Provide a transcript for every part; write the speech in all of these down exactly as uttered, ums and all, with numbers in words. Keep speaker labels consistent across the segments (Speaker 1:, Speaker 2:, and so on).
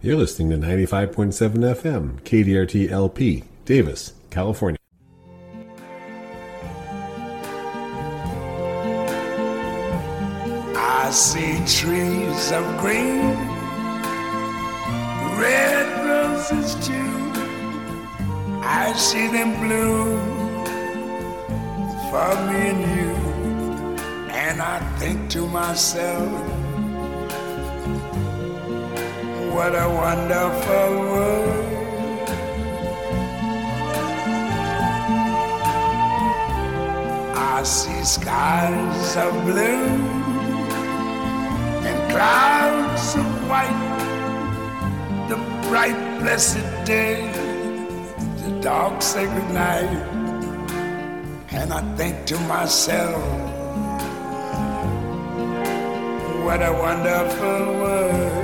Speaker 1: You're listening to ninety-five point seven F M, K D R T L P, Davis, California.
Speaker 2: I see trees of green, red roses too. I see them bloom for me and you. And I think to myself, what a wonderful world. I see skies of blue and clouds of white, the bright blessed day, the dark sacred night. And I think to myself, what a wonderful world.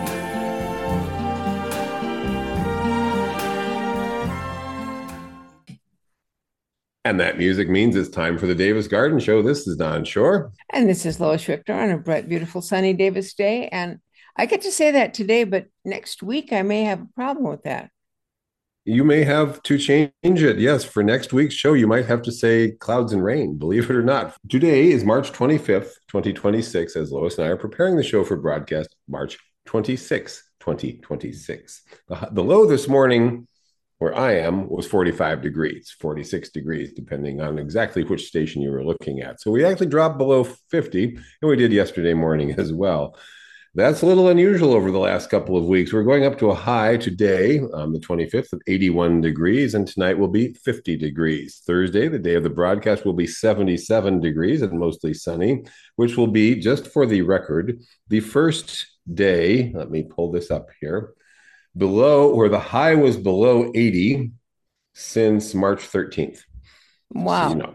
Speaker 1: And that music means it's time for the Davis Garden Show. This is Don Shore.
Speaker 3: And this is Lois Richter on a bright, beautiful, sunny Davis day. And I get to say that today, but next week I may have a problem with that.
Speaker 1: You may have to change it. Yes, for next week's show, you might have to say clouds and rain, believe it or not. Today is March twenty-fifth, twenty twenty-six, as Lois and I are preparing the show for broadcast March twenty-sixth, twenty twenty-six. The, the low this morning where I am was forty-five degrees, forty-six degrees, depending on exactly which station you were looking at. So we actually dropped below fifty, and we did yesterday morning as well. That's a little unusual over the last couple of weeks. We're going up to a high today on the twenty-fifth of eighty-one degrees, and tonight will be fifty degrees. Thursday, the day of the broadcast, will be seventy-seven degrees and mostly sunny, which will be, just for the record, the first day, let me pull this up here, below, where the high was below eighty since March thirteenth.
Speaker 3: Wow.
Speaker 1: So, you know.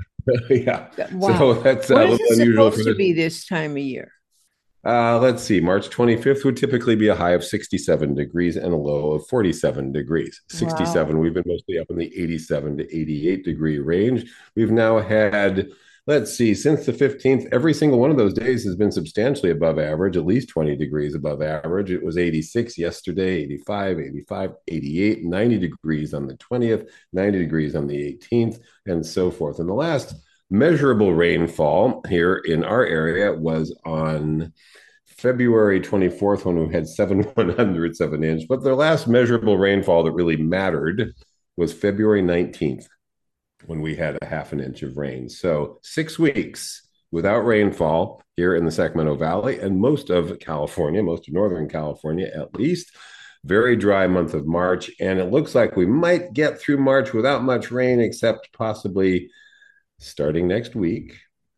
Speaker 1: Yeah.
Speaker 3: Wow.
Speaker 1: So that's uh,
Speaker 3: what
Speaker 1: a
Speaker 3: is
Speaker 1: little
Speaker 3: it
Speaker 1: unusual
Speaker 3: supposed
Speaker 1: for
Speaker 3: to be this time of year?
Speaker 1: Uh, let's see. March twenty-fifth would typically be a high of sixty-seven degrees and a low of forty-seven degrees. sixty-seven, wow. We've been mostly up in the eighty-seven to eighty-eight degree range. We've now had, let's see, since the fifteenth, every single one of those days has been substantially above average, at least twenty degrees above average. It was eighty-six yesterday, eighty-five, eighty-five, eighty-eight, ninety degrees on the twentieth, ninety degrees on the eighteenth, and so forth. And the last measurable rainfall here in our area was on February twenty-fourth, when we had seven one hundredths of an inch. But the last measurable rainfall that really mattered was February nineteenth, when we had a half an inch of rain. So six weeks without rainfall here in the Sacramento Valley and most of California, most of Northern California at least. Very dry month of March. And it looks like we might get through March without much rain, except possibly starting next week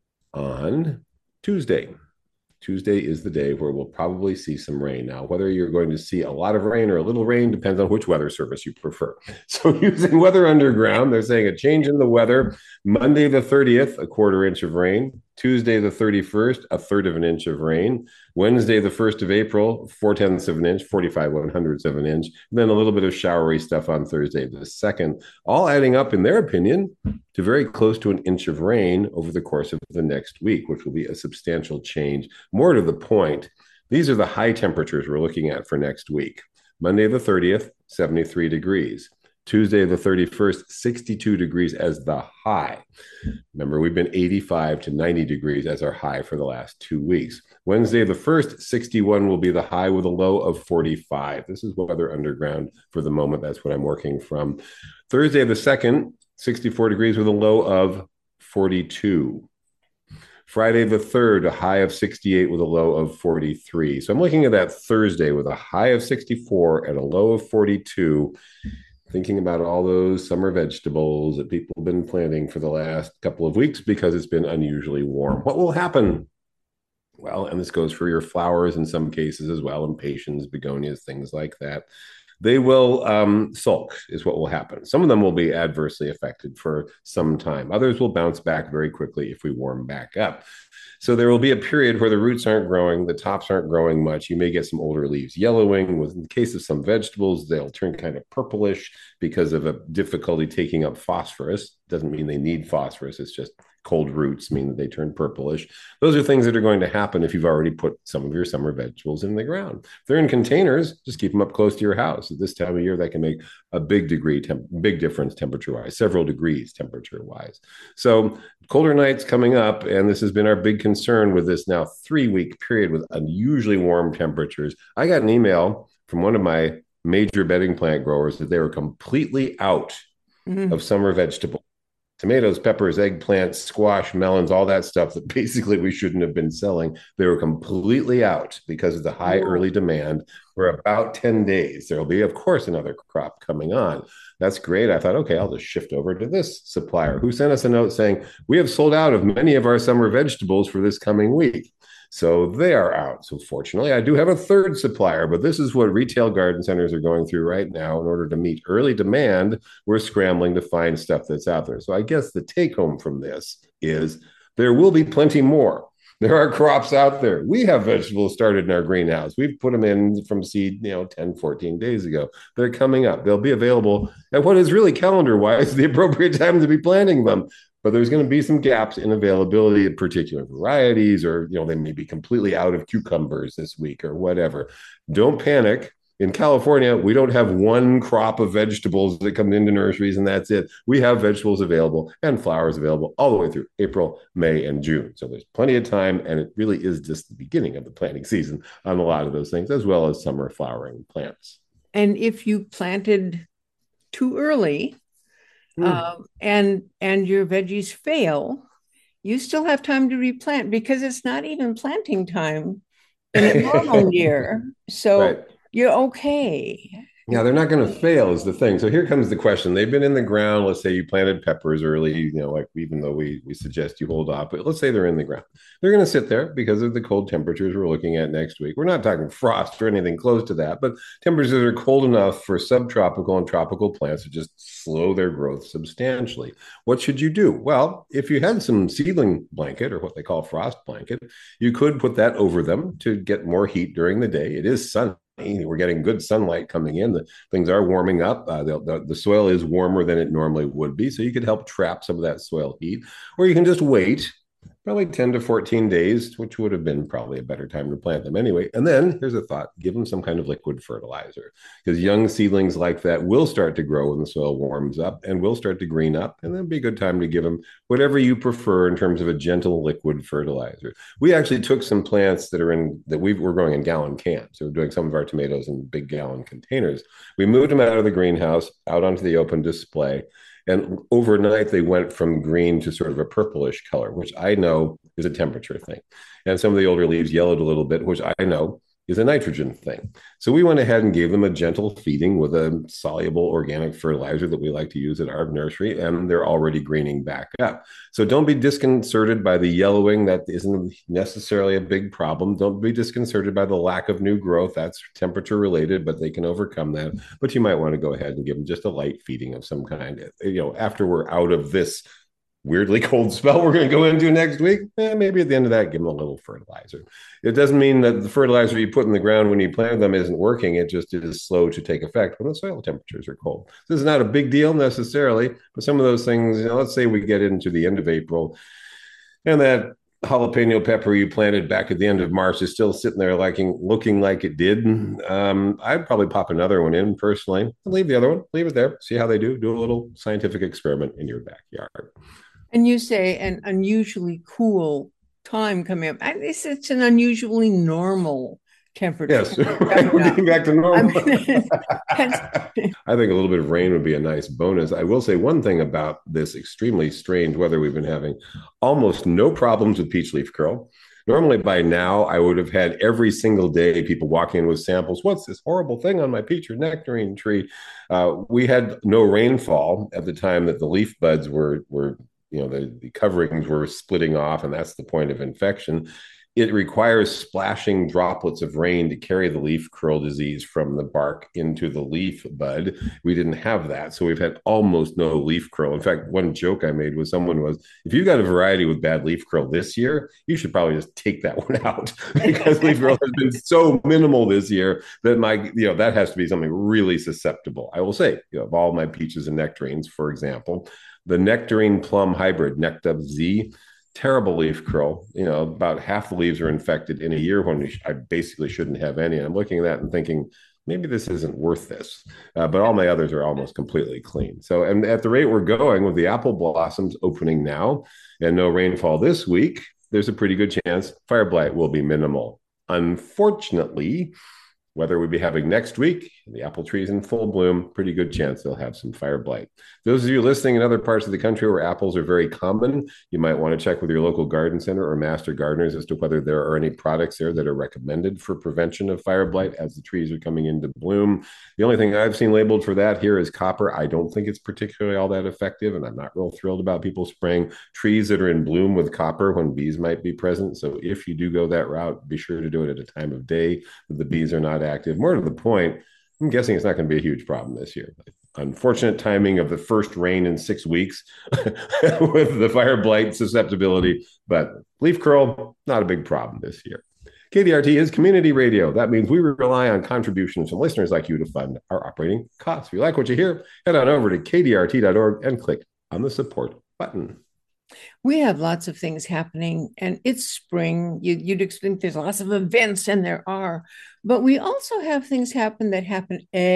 Speaker 1: on Tuesday. Tuesday is the day where we'll probably see some rain. Now, whether you're going to see a lot of rain or a little rain depends on which weather service you prefer. So using Weather Underground, they're saying a change in the weather. Monday the thirtieth, a quarter inch of rain. Tuesday the thirty-first, a third of an inch of rain. Wednesday the first of April, four tenths of an inch, forty-five one hundredths of an inch. And then a little bit of showery stuff on Thursday the second, all adding up, in their opinion, to very close to an inch of rain over the course of the next week, which will be a substantial change. More to the point, these are the high temperatures we're looking at for next week. Monday the thirtieth, seventy-three degrees. Tuesday the thirty-first, sixty-two degrees as the high. Remember, we've been eighty-five to ninety degrees as our high for the last two weeks. Wednesday the first, sixty-one will be the high with a low of forty-five. This is Weather Underground for the moment. That's what I'm working from. Thursday the second, sixty-four degrees with a low of forty-two. Friday the third, a high of sixty-eight with a low of forty-three. So I'm looking at that Thursday with a high of sixty-four and a low of forty-two, thinking about all those summer vegetables that people have been planting for the last couple of weeks because it's been unusually warm. What will happen? Well, and this goes for your flowers in some cases as well, impatiens, begonias, things like that. They will um, sulk is what will happen. Some of them will be adversely affected for some time. Others will bounce back very quickly if we warm back up. So there will be a period where the roots aren't growing, the tops aren't growing much. You may get some older leaves yellowing. With, in the case of some vegetables, they'll turn kind of purplish because of a difficulty taking up phosphorus. Doesn't mean they need phosphorus. It's just cold roots mean that they turn purplish. Those are things that are going to happen if you've already put some of your summer vegetables in the ground. If they're in containers, just keep them up close to your house. At this time of year, that can make a big degree, temp- big difference temperature-wise, several degrees temperature-wise. So colder nights coming up, and this has been our big concern with this now three-week period with unusually warm temperatures. I got an email from one of my major bedding plant growers that they were completely out mm-hmm. of summer vegetables. Tomatoes, peppers, eggplants, squash, melons, all that stuff that basically we shouldn't have been selling. They were completely out because of the high oh. early demand for about ten days. There'll be, of course, another crop coming on. That's great. I thought, okay, I'll just shift over to this supplier who sent us a note saying, we have sold out of many of our summer vegetables for this coming week. So they are out. So fortunately, I do have a third supplier, but this is what retail garden centers are going through right now. In order to meet early demand, we're scrambling to find stuff that's out there. So I guess the take home from this is there will be plenty more. There are crops out there. We have vegetables started in our greenhouse. We've put them in from seed, you know, ten, fourteen days ago. They're coming up. They'll be available at what is really calendar-wise the appropriate time to be planting them. But there's going to be some gaps in availability of particular varieties, or, you know, they may be completely out of cucumbers this week or whatever. Don't panic. In California, we don't have one crop of vegetables that come into nurseries and that's it. We have vegetables available and flowers available all the way through April, May, and June. So there's plenty of time, and it really is just the beginning of the planting season on a lot of those things, as well as summer flowering plants.
Speaker 3: And if you planted too early, Mm. Um, and and your veggies fail, you still have time to replant because it's not even planting time in a normal year. So right. You're okay.
Speaker 1: Yeah, they're not going to fail is the thing. So here comes the question. They've been in the ground. Let's say you planted peppers early, you know, like even though we we suggest you hold off, but let's say they're in the ground. They're going to sit there because of the cold temperatures we're looking at next week. We're not talking frost or anything close to that, but temperatures are cold enough for subtropical and tropical plants to just slow their growth substantially. What should you do? Well, if you had some seedling blanket or what they call frost blanket, you could put that over them to get more heat during the day. It is sunny. We're getting good sunlight coming in. The things are warming up. Uh, the, the, the soil is warmer than it normally would be. So you could help trap some of that soil heat, or you can just wait probably ten to fourteen days, which would have been probably a better time to plant them anyway. And then here's a thought, give them some kind of liquid fertilizer, because young seedlings like that will start to grow when the soil warms up and will start to green up. And that'd be a good time to give them whatever you prefer in terms of a gentle liquid fertilizer. We actually took some plants that are in, that we were growing in gallon cans. So we're doing some of our tomatoes in big gallon containers. We moved them out of the greenhouse, out onto the open display. And overnight, they went from green to sort of a purplish color, which I know is a temperature thing. And some of the older leaves yellowed a little bit, which I know is a nitrogen thing. So we went ahead and gave them a gentle feeding with a soluble organic fertilizer that we like to use at our nursery, and they're already greening back up. So don't be disconcerted by the yellowing. That isn't necessarily a big problem. Don't be disconcerted by the lack of new growth. That's temperature related, but they can overcome that. But you might want to go ahead and give them just a light feeding of some kind. You know, after we're out of this weirdly cold spell we're going to go into next week, eh, maybe at the end of that, give them a little fertilizer. It doesn't mean that the fertilizer you put in the ground when you plant them isn't working. It just is slow to take effect when the soil temperatures are cold. This is not a big deal necessarily, but some of those things, you know, let's say we get into the end of April and that jalapeno pepper you planted back at the end of March is still sitting there liking, looking like it did. Um, I'd probably pop another one in personally. Leave the other one, leave it there, see how they do. Do a little scientific experiment in your backyard.
Speaker 3: And you say an unusually cool time coming up. I guess it's an unusually normal temperature.
Speaker 1: Yes, we're getting back to normal. I, mean, I think a little bit of rain would be a nice bonus. I will say one thing about this extremely strange weather we've been having. Almost no problems with peach leaf curl. Normally by now, I would have had every single day people walking in with samples. What's this horrible thing on my peach or nectarine tree? Uh, we had no rainfall at the time that the leaf buds were were you know, the, the coverings were splitting off, and that's the point of infection. It requires splashing droplets of rain to carry the leaf curl disease from the bark into the leaf bud. We didn't have that, so we've had almost no leaf curl. In fact, one joke I made with someone was, if you got a variety with bad leaf curl this year, you should probably just take that one out, because leaf curl has been so minimal this year that my, you know, that has to be something really susceptible. I will say, you know, of all my peaches and nectarines, for example, The Nectarine Plum Hybrid, Nectar Z, terrible leaf curl. You know, about half the leaves are infected in a year when sh- I basically shouldn't have any. I'm looking at that and thinking, maybe this isn't worth this. Uh, but all my others are almost completely clean. So, and at the rate we're going with the apple blossoms opening now and no rainfall this week, there's a pretty good chance fire blight will be minimal. Unfortunately, weather we'll be having next week, the apple trees in full bloom, pretty good chance they'll have some fire blight. Those of you listening in other parts of the country where apples are very common, you might want to check with your local garden center or master gardeners as to whether there are any products there that are recommended for prevention of fire blight as the trees are coming into bloom. The only thing I've seen labeled for that here is copper. I don't think it's particularly all that effective, and I'm not real thrilled about people spraying trees that are in bloom with copper when bees might be present. So if you do go that route, be sure to do it at a time of day that the bees are not active. More to the point, I'm guessing it's not going to be a huge problem this year. Unfortunate timing of the first rain in six weeks with the fire blight susceptibility, but leaf curl, not a big problem this year. K D R T is community radio. That means we rely on contributions from listeners like you to fund our operating costs. If you like what you hear, head on over to K D R T dot org and click on the support button.
Speaker 3: We have lots of things happening, and it's spring. You, you'd think there's lots of events, and there are, but we also have things happen that happen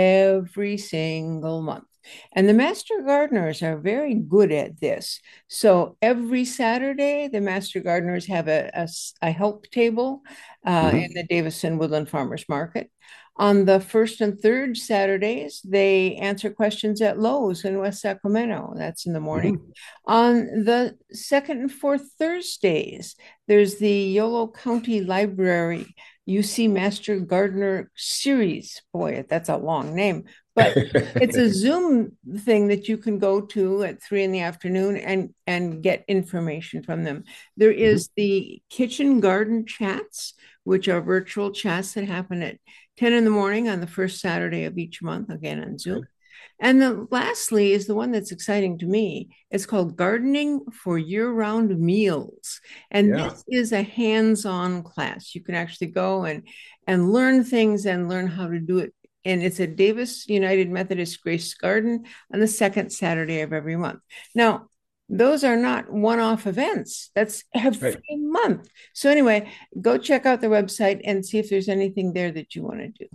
Speaker 3: every single month. And the Master Gardeners are very good at this. So every Saturday, the Master Gardeners have a, a, a help table uh, mm-hmm. in the Davison Woodland Farmers Market. On the first and third Saturdays, they answer questions at Lowe's in West Sacramento. That's in the morning. Mm-hmm. On the second and fourth Thursdays, there's the Yolo County Library U C Master Gardener Series. Boy, that's a long name. But it's a Zoom thing that you can go to at three in the afternoon and, and get information from them. There is mm-hmm. the Kitchen Garden Chats, which are virtual chats that happen at ten in the morning on the first Saturday of each month, again on Zoom. Okay. And then lastly is the one that's exciting to me. It's called Gardening for Year-Round Meals. And yeah. this is a hands-on class. You can actually go and, and learn things and learn how to do it. And it's at Davis United Methodist Grace Garden on the second Saturday of every month. Now, those are not one-off events. That's every right. month. So anyway, go check out the website and see if there's anything there that you want to do.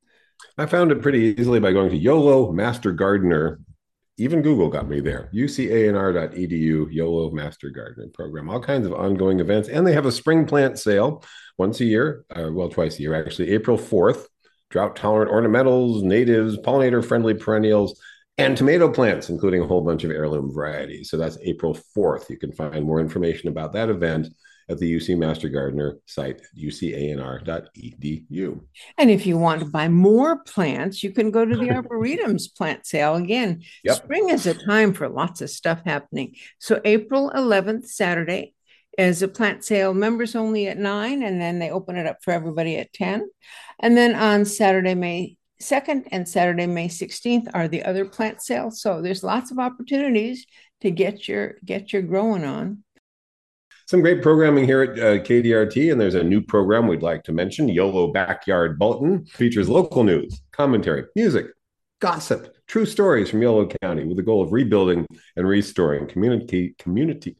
Speaker 1: I found it pretty easily by going to YOLO Master Gardener. Even Google got me there. U C A N R dot E D U, YOLO Master Gardener Program. All kinds of ongoing events. And they have a spring plant sale once a year. Uh, well, twice a year, actually. April fourth. Drought-tolerant ornamentals, natives, pollinator-friendly perennials, and tomato plants, including a whole bunch of heirloom varieties. So that's April fourth. You can find more information about that event at the U C Master Gardener site, U C A N R dot E D U.
Speaker 3: And if you want to buy more plants, you can go to the Arboretum's plant sale. Again, yep. Spring is a time for lots of stuff happening. So April eleventh, Saturday, is a plant sale, members only at nine, and then they open it up for everybody at ten. And then on Saturday, May second and Saturday, May sixteenth are the other plant sales. So there's lots of opportunities to get your get your growing on.
Speaker 1: Some great programming here at uh, K D R T, and there's a new program we'd like to mention. YOLO Backyard Bulletin features local news, commentary, music, gossip, true stories from Yolo County with the goal of rebuilding and restoring community community.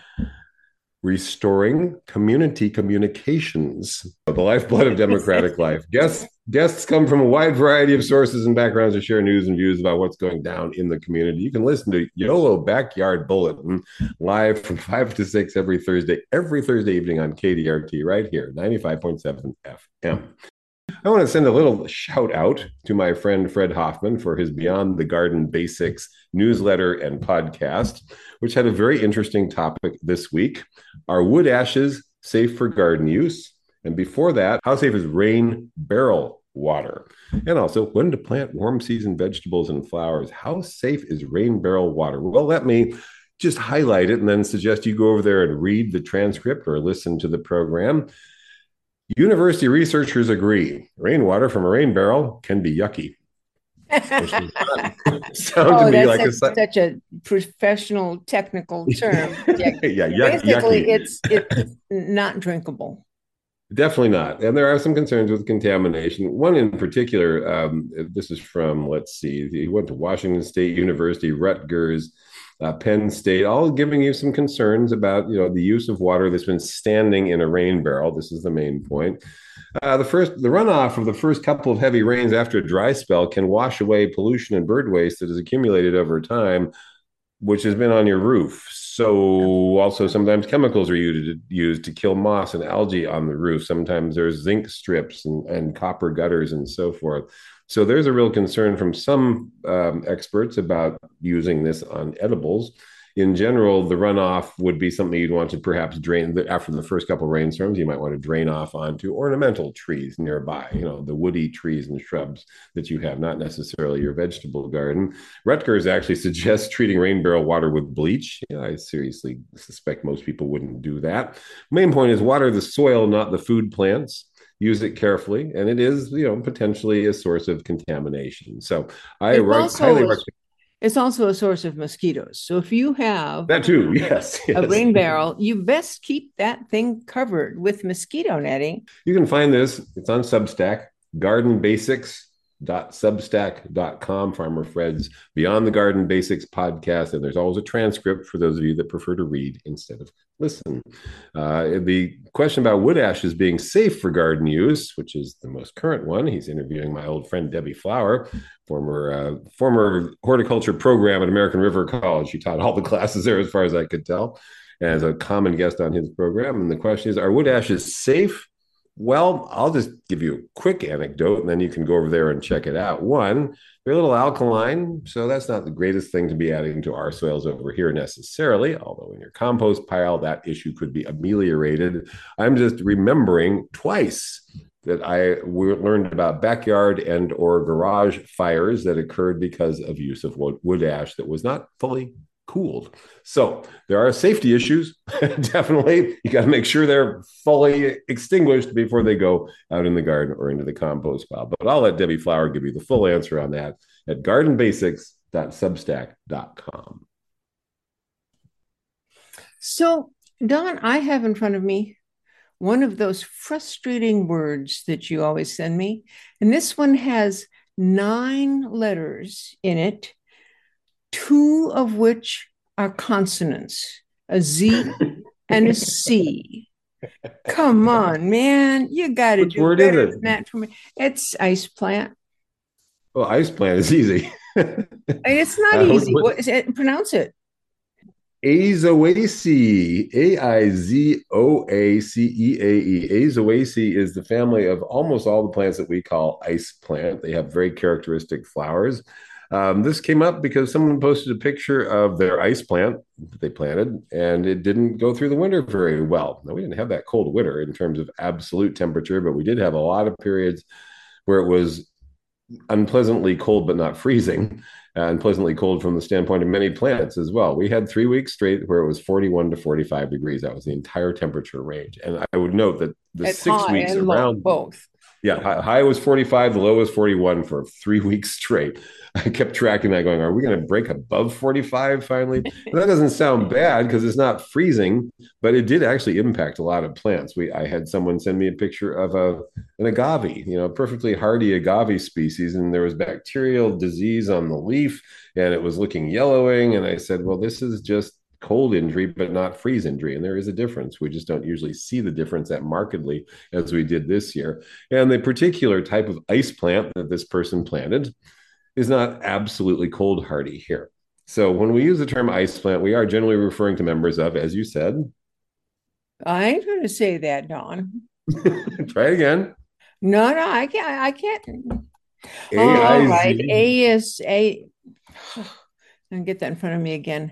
Speaker 1: Restoring community communications, the lifeblood of democratic life. Guests, guests come from a wide variety of sources and backgrounds to share news and views about what's going down in the community. You can listen to YOLO Backyard Bulletin live from five to six every Thursday, every Thursday evening on K D R T right here, ninety-five point seven F M. I want to send a little shout out to my friend Fred Hoffman for his Beyond the Garden Basics newsletter and podcast, which had a very interesting topic this week. Are wood ashes safe for garden use? And before that, how safe is rain barrel water? And also, when to plant warm season vegetables and flowers? How safe is rain barrel water? Well, let me just highlight it and then suggest you go over there and read the transcript or listen to the program. University researchers agree rainwater from a rain barrel can be yucky. Sound
Speaker 3: oh, to me like a, a, such a professional technical term.
Speaker 1: yeah, yeah yuck,
Speaker 3: basically,
Speaker 1: yucky.
Speaker 3: it's it's not drinkable.
Speaker 1: Definitely not. And there are some concerns with contamination. One in particular, um, this is from, let's see, he went to Washington State University, Rutgers. uh, Penn State, all giving you some concerns about, you know, the use of water that's been standing in a rain barrel. This is the main point. Uh, the first, the runoff of the first couple of heavy rains after a dry spell can wash away pollution and bird waste that has accumulated over time, which has been on your roof. So also sometimes chemicals are used, used to kill moss and algae on the roof. Sometimes there's zinc strips and, and copper gutters and so forth. So there's a real concern from some um, experts about using this on edibles. In general, the runoff would be something you'd want to perhaps drain after the first couple of rainstorms. You might want to drain off onto ornamental trees nearby, you know, the woody trees and shrubs that you have, not necessarily your vegetable garden. Rutgers actually suggests treating rain barrel water with bleach. Yeah, I seriously suspect most people wouldn't do that. Main point is water the soil, not the food plants. Use it carefully, and it is, you know, potentially a source of contamination. So I re- highly recommend.
Speaker 3: It's also a source of mosquitoes. So if you have
Speaker 1: that too, yes, yes.
Speaker 3: a rain barrel, you best keep that thing covered with mosquito netting.
Speaker 1: You can find this. It's on Substack, garden basics dot substack dot com, Farmer Fred's Beyond the Garden Basics podcast. And there's always a transcript for those of you that prefer to read instead of listen. Uh, the question about wood ashes being safe for garden use, which is the most current one. He's interviewing my old friend Debbie Flower, former uh, former horticulture program at American River College. She taught all the classes there as far as I could tell, as a common guest on his program. And the question is, are wood ashes safe? Well, I'll just give you a quick anecdote, and then you can go over there and check it out. One, they're a little alkaline, so that's not the greatest thing to be adding to our soils over here necessarily, although in your compost pile, that issue could be ameliorated. I'm just remembering twice that I learned about backyard and or garage fires that occurred because of use of wood ash that was not fully cooled. So there are safety issues. Definitely, you got to make sure they're fully extinguished before they go out in the garden or into the compost pile. But I'll let Debbie Flower give you the full answer on that at garden basics dot substack dot com.
Speaker 3: So, Don, I have in front of me one of those frustrating words that you always send me. And this one has nine letters in it, two of which are consonants, a Z and a C. Come on, man. You got to do
Speaker 1: word
Speaker 3: better
Speaker 1: is it?
Speaker 3: than that for me. It's ice plant.
Speaker 1: Well, ice plant is easy.
Speaker 3: It's not
Speaker 1: Uh,
Speaker 3: easy.
Speaker 1: what-
Speaker 3: What is it? Pronounce it.
Speaker 1: Aizoaceae, A I Z O A C E A E. Aizoaceae is the family of almost all the plants that we call ice plant. They have very characteristic flowers. Um, this came up because someone posted a picture of their ice plant that they planted, and it didn't go through the winter very well. Now, we didn't have that cold winter in terms of absolute temperature, but we did have a lot of periods where it was unpleasantly cold, but not freezing, uh, unpleasantly cold from the standpoint of many plants as well. We had three weeks straight where it was forty-one to forty-five degrees. That was the entire temperature range. And I would note that the
Speaker 3: It's
Speaker 1: six
Speaker 3: high
Speaker 1: weeks
Speaker 3: and low,
Speaker 1: around
Speaker 3: both.
Speaker 1: Yeah, high, high was forty-five, the low was forty-one for three weeks straight. I kept tracking that going, are we going to break above forty-five finally? And that doesn't sound bad because it's not freezing, but it did actually impact a lot of plants. We I had someone send me a picture of a an agave, you know, perfectly hardy agave species, and there was bacterial disease on the leaf, and it was looking yellowing. And I said, well, this is just cold injury, but not freeze injury. And there is a difference. We just don't usually see the difference that markedly as we did this year. And the particular type of ice plant that this person planted is not absolutely cold hardy here. So when we use the term ice plant, we are generally referring to members of, as you said.
Speaker 3: I ain't going to say that, Don.
Speaker 1: Try it again.
Speaker 3: No, no, I can't. I can't.
Speaker 1: A
Speaker 3: Oh,
Speaker 1: I
Speaker 3: all
Speaker 1: Z.
Speaker 3: right. A is A. And get that in front of me again.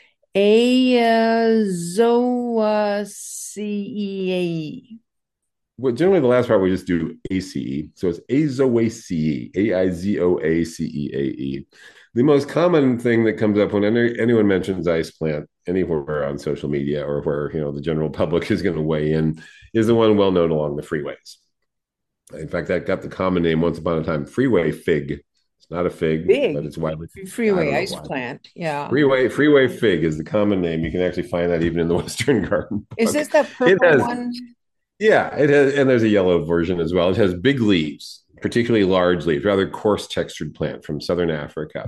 Speaker 3: Aizoaceae.
Speaker 1: Well, generally, the last part we just do A C E. So it's Aizoaceae, A I Z O A C E A E. The most common thing that comes up when any, anyone mentions ice plant anywhere on social media or where, you know, the general public is going to weigh in is the one well known along the freeways. In fact, that got the common name once upon a time, freeway fig. It's not a fig,
Speaker 3: Fig.
Speaker 1: but it's widely
Speaker 3: Freeway
Speaker 1: I don't know
Speaker 3: ice
Speaker 1: why.
Speaker 3: plant. Yeah.
Speaker 1: Freeway freeway fig is the common name. You can actually find that even in the Western Garden
Speaker 3: Is
Speaker 1: Book.
Speaker 3: this the purple
Speaker 1: has-
Speaker 3: one?
Speaker 1: Yeah, it has, and there's a yellow version as well. It has big leaves, particularly large leaves, rather coarse textured plant from Southern Africa.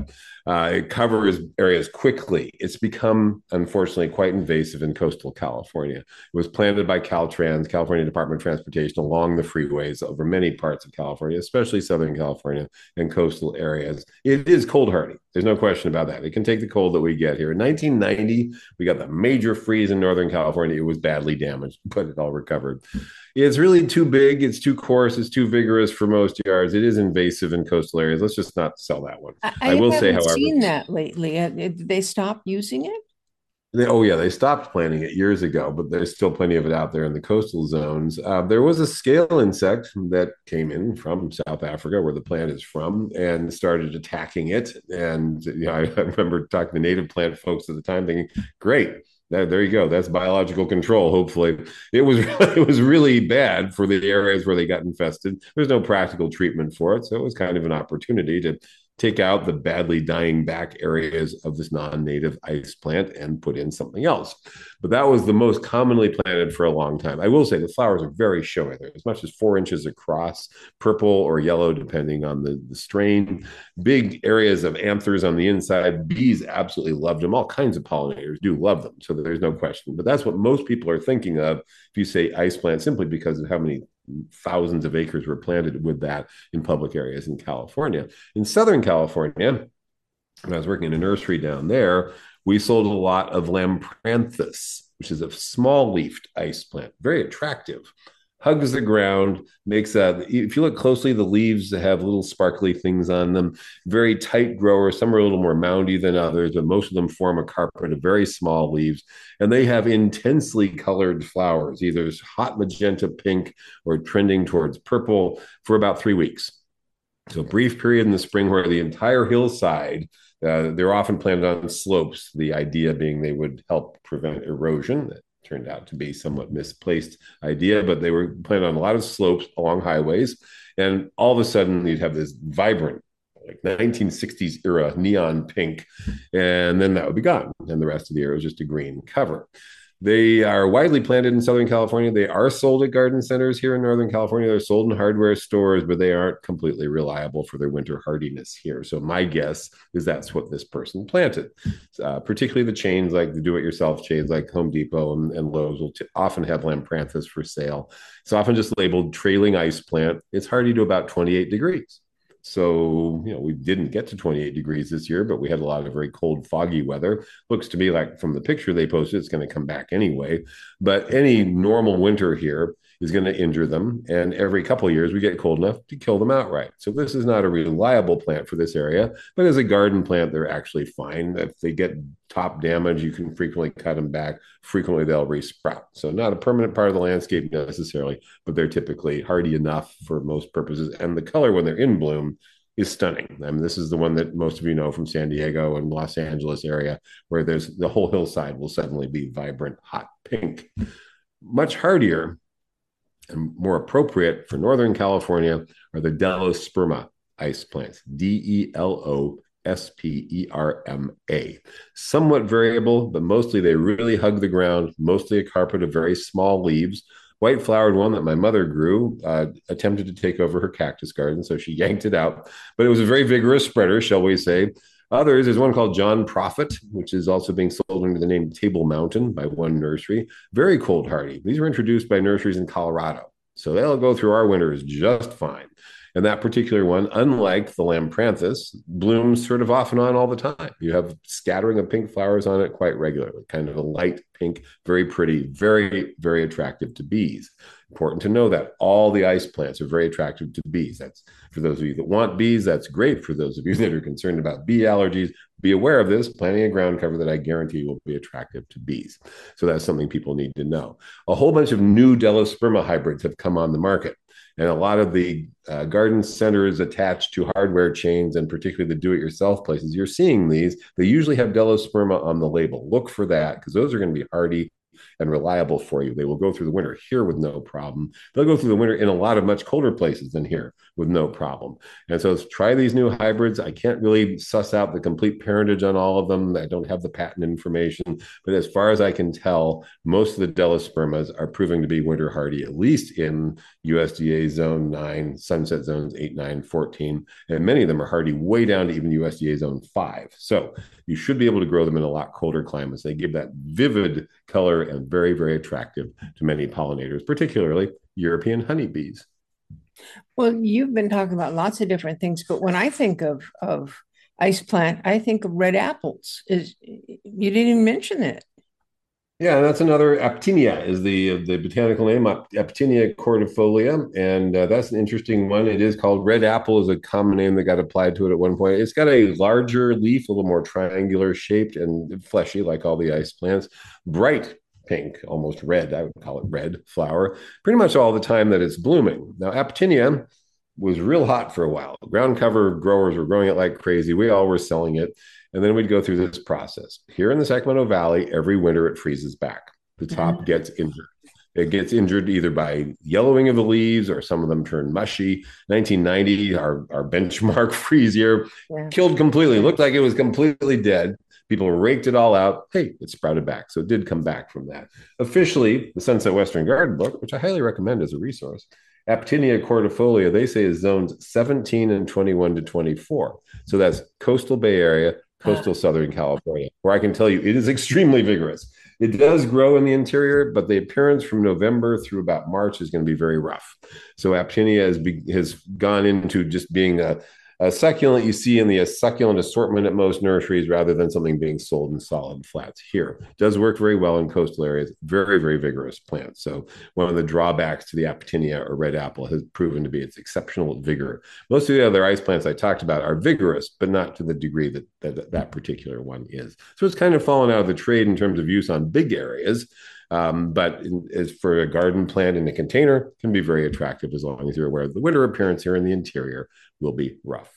Speaker 1: Uh, it covers areas quickly. It's become, unfortunately, quite invasive in coastal California. It was planted by Caltrans, California Department of Transportation, along the freeways over many parts of California, especially Southern California and coastal areas. It is cold hardy. There's no question about that. It can take the cold that we get here. In nineteen ninety, we got the major freeze in Northern California. It was badly damaged, but it all recovered. It's really too big. It's too coarse. It's too vigorous for most yards. It is invasive in coastal areas. Let's just not sell that one.
Speaker 3: I,
Speaker 1: I
Speaker 3: I
Speaker 1: will say,
Speaker 3: haven't
Speaker 1: however,
Speaker 3: seen that lately. Uh, Did they stop using it?
Speaker 1: they, oh yeah, they stopped planting it years ago, but there's still plenty of it out there in the coastal zones. Uh, there was a scale insect that came in from South Africa, where the plant is from, and started attacking it. And you know, I, I remember talking to native plant folks at the time, thinking, "Great, That, there you go. That's biological control. Hopefully, it was it was really bad for the areas where they got infested. There's no practical treatment for it, so it was kind of an opportunity to take out the badly dying back areas of this non-native ice plant and put in something else. But that was the most commonly planted for a long time. I will say the flowers are very showy. They're as much as four inches across, purple or yellow, depending on the, the strain. Big areas of anthers on the inside. Bees absolutely loved them. All kinds of pollinators do love them, so there's no question. But that's what most people are thinking of if you say ice plant, simply because of how many thousands of acres were planted with that in public areas in California. In Southern California, when I was working in a nursery down there, we sold a lot of Lampranthus, which is a small leafed ice plant, very attractive. Hugs the ground, makes a, if you look closely, the leaves have little sparkly things on them, very tight growers. Some are a little more moundy than others, but most of them form a carpet of very small leaves. And they have intensely colored flowers, either hot magenta pink or trending towards purple, for about three weeks. So a brief period in the spring where the entire hillside, uh, they're often planted on slopes, the idea being they would help prevent erosion. That turned out to be somewhat misplaced idea, but they were planted on a lot of slopes along highways. And all of a sudden you'd have this vibrant, like nineteen sixties era neon pink, and then that would be gone. And the rest of the year was just a green cover. They are widely planted in Southern California. They are sold at garden centers here in Northern California. They're sold in hardware stores, but they aren't completely reliable for their winter hardiness here. So my guess is that's what this person planted. Uh, particularly the chains, like the do-it-yourself chains like Home Depot and, and Lowe's, will t- often have Lampranthus for sale. It's often just labeled trailing ice plant. It's hardy to about twenty-eight degrees. So, you know, we didn't get to twenty-eight degrees this year, but we had a lot of very cold, foggy weather. Looks to me like from the picture they posted, it's going to come back anyway. But any normal winter here is going to injure them. And every couple of years, we get cold enough to kill them outright. So this is not a reliable plant for this area, but as a garden plant, they're actually fine. If they get top damage, you can frequently cut them back. Frequently, they'll resprout. So not a permanent part of the landscape necessarily, but they're typically hardy enough for most purposes. And the color when they're in bloom is stunning. I mean, this is the one that most of you know from San Diego and Los Angeles area, where there's the whole hillside will suddenly be vibrant, hot pink. Much hardier and more appropriate for Northern California are the Delosperma ice plants, D E L O S P E R M A. Somewhat variable, but mostly they really hug the ground, mostly a carpet of very small leaves. White flowered one that my mother grew, uh, attempted to take over her cactus garden, so she yanked it out. But it was a very vigorous spreader, shall we say. Others, there's one called John Prophet, which is also being sold under the name Table Mountain by one nursery. Very cold hardy. These were introduced by nurseries in Colorado, so they'll go through our winters just fine. And that particular one, unlike the Lampranthus, blooms sort of off and on all the time. You have scattering of pink flowers on it quite regularly, kind of a light pink, very pretty, very, very attractive to bees. Important to know that all the ice plants are very attractive to bees. That's for those of you that want bees, that's great. For those of you that are concerned about bee allergies, be aware of this, planting a ground cover that I guarantee will be attractive to bees. So that's something people need to know. A whole bunch of new Delosperma hybrids have come on the market. And a lot of the uh, garden centers attached to hardware chains, and particularly the do-it-yourself places, you're seeing these. They usually have Delosperma on the label. Look for that, because those are going to be hardy and reliable for you. They will go through the winter here with no problem. They'll go through the winter in a lot of much colder places than here, with no problem. And so let's try these new hybrids. I can't really suss out the complete parentage on all of them. I don't have the patent information, but as far as I can tell, most of the Delospermas are proving to be winter hardy, at least in U S D A zone nine, sunset zones eight, nine, fourteen, and many of them are hardy way down to even U S D A zone five. So you should be able to grow them in a lot colder climates. They give that vivid color and very, very attractive to many pollinators, particularly European honeybees.
Speaker 3: Well, you've been talking about lots of different things, but when I think of of ice plant, I think of red apples. Is you didn't even mention it.
Speaker 1: Yeah, that's another Aptinia is the the botanical name, Aptinia cordifolia, and uh, that's an interesting one. It is called red apple is a common name that got applied to it at one point. It's got a larger leaf, a little more triangular shaped and fleshy, like all the ice plants. Bright pink, almost red. I would call it red flower, pretty much all the time that it's blooming. Now, Aptinia was real hot for a while. Ground cover growers were growing it like crazy. We all were selling it. And then we'd go through this process. Here in the Sacramento Valley, every winter it freezes back. The top gets injured. It gets injured either by yellowing of the leaves or some of them turn mushy. nineteen ninety, our, our benchmark freeze year, yeah. Killed completely. Looked like it was completely dead. People raked it all out. Hey, it sprouted back. So it did come back from that. Officially, the Sunset Western Garden book, which I highly recommend as a resource, Aptinia cordifolia, they say is zones seventeen and twenty-one to twenty-four. So that's coastal Bay Area, coastal Southern California, where I can tell you it is extremely vigorous. It does grow in the interior, but the appearance from November through about March is going to be very rough. So Aptinia has, be, has gone into just being a, a succulent you see in the succulent assortment at most nurseries rather than something being sold in solid flats here. It does work very well in coastal areas. Very, very vigorous plant. So one of the drawbacks to the Aptinia or red apple has proven to be its exceptional vigor. Most of the other ice plants I talked about are vigorous, but not to the degree that that, that particular one is. So it's kind of fallen out of the trade in terms of use on big areas. Um, but in, as for a garden plant in a container, can be very attractive as long as you're aware of the winter appearance here in the interior will be rough.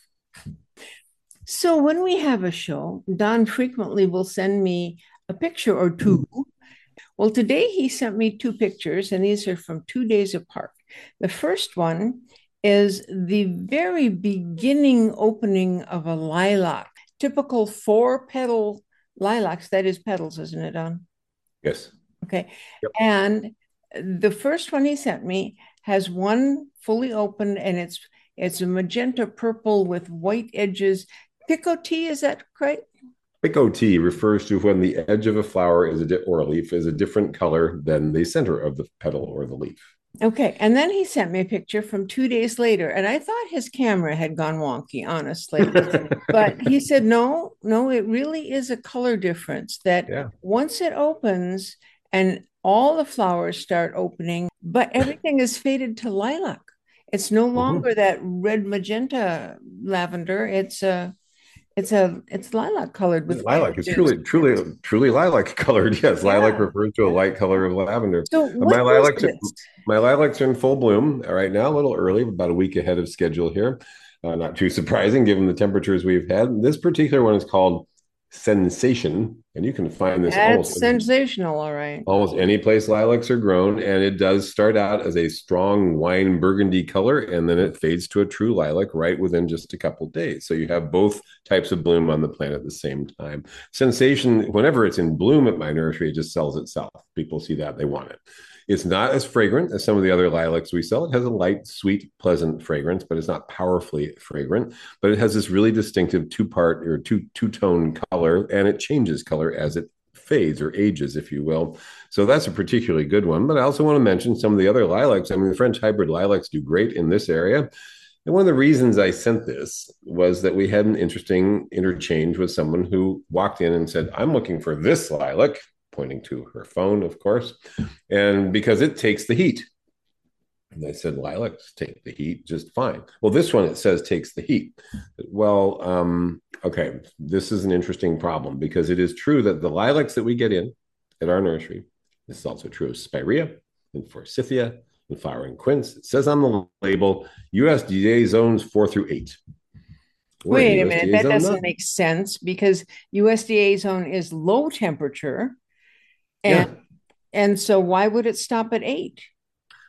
Speaker 3: So when we have a show, Don frequently will send me a picture or two. Well, today he sent me two pictures, and these are from two days apart. The first one is the very beginning opening of a lilac, typical four-petal lilacs. That is petals, isn't it, Don?
Speaker 1: Yes.
Speaker 3: Okay.
Speaker 1: Yep. And
Speaker 3: the first one he sent me has one fully open, and it's it's a magenta purple with white edges. Picotee, is that right?
Speaker 1: Picotee refers to when the edge of a flower is a di- or a leaf is a different color than the center of the petal or the leaf.
Speaker 3: Okay. And then he sent me a picture from two days later, and I thought his camera had gone wonky, honestly. But he said, no, no, it really is a color difference that yeah. Once it opens and all the flowers start opening, but everything is faded to lilac. It's no longer mm-hmm. that red magenta lavender. It's a, it's a, it's lilac colored with
Speaker 1: lilac. It's truly, truly, truly lilac colored. Yes, yeah. Lilac refers to a light color of lavender.
Speaker 3: So
Speaker 1: my lilacs, are, my lilacs are in full bloom right now. A little early, about a week ahead of schedule here. Uh, not too surprising given the temperatures we've had. This particular one is called Sensation, and you can find this
Speaker 3: That's
Speaker 1: almost
Speaker 3: sensational, all right.
Speaker 1: Almost any place lilacs are grown, and it does start out as a strong wine burgundy color, and then it fades to a true lilac right within just a couple of days. So you have both types of bloom on the plant at the same time. Sensation, whenever it's in bloom at my nursery, it just sells itself. People see that, they want it. It's not as fragrant as some of the other lilacs we sell. It has a light, sweet, pleasant fragrance, but it's not powerfully fragrant. But it has this really distinctive two-part or two, two-tone color, and it changes color as it fades or ages, if you will. So that's a particularly good one. But I also want to mention some of the other lilacs. I mean, the French hybrid lilacs do great in this area. And one of the reasons I sent this was that we had an interesting interchange with someone who walked in and said, I'm looking for this lilac, pointing to her phone, of course, and because it takes the heat. And I said, lilacs take the heat just fine. Well, this one, it says takes the heat. Well, um, okay, this is an interesting problem because it is true that the lilacs that we get in at our nursery, this is also true of spirea and forsythia and flowering quince. It says on the label, U S D A zones four through eight.
Speaker 3: Wait a minute, that doesn't nine. make sense because U S D A zone is low temperature. And, yeah. and so why would it stop at eight?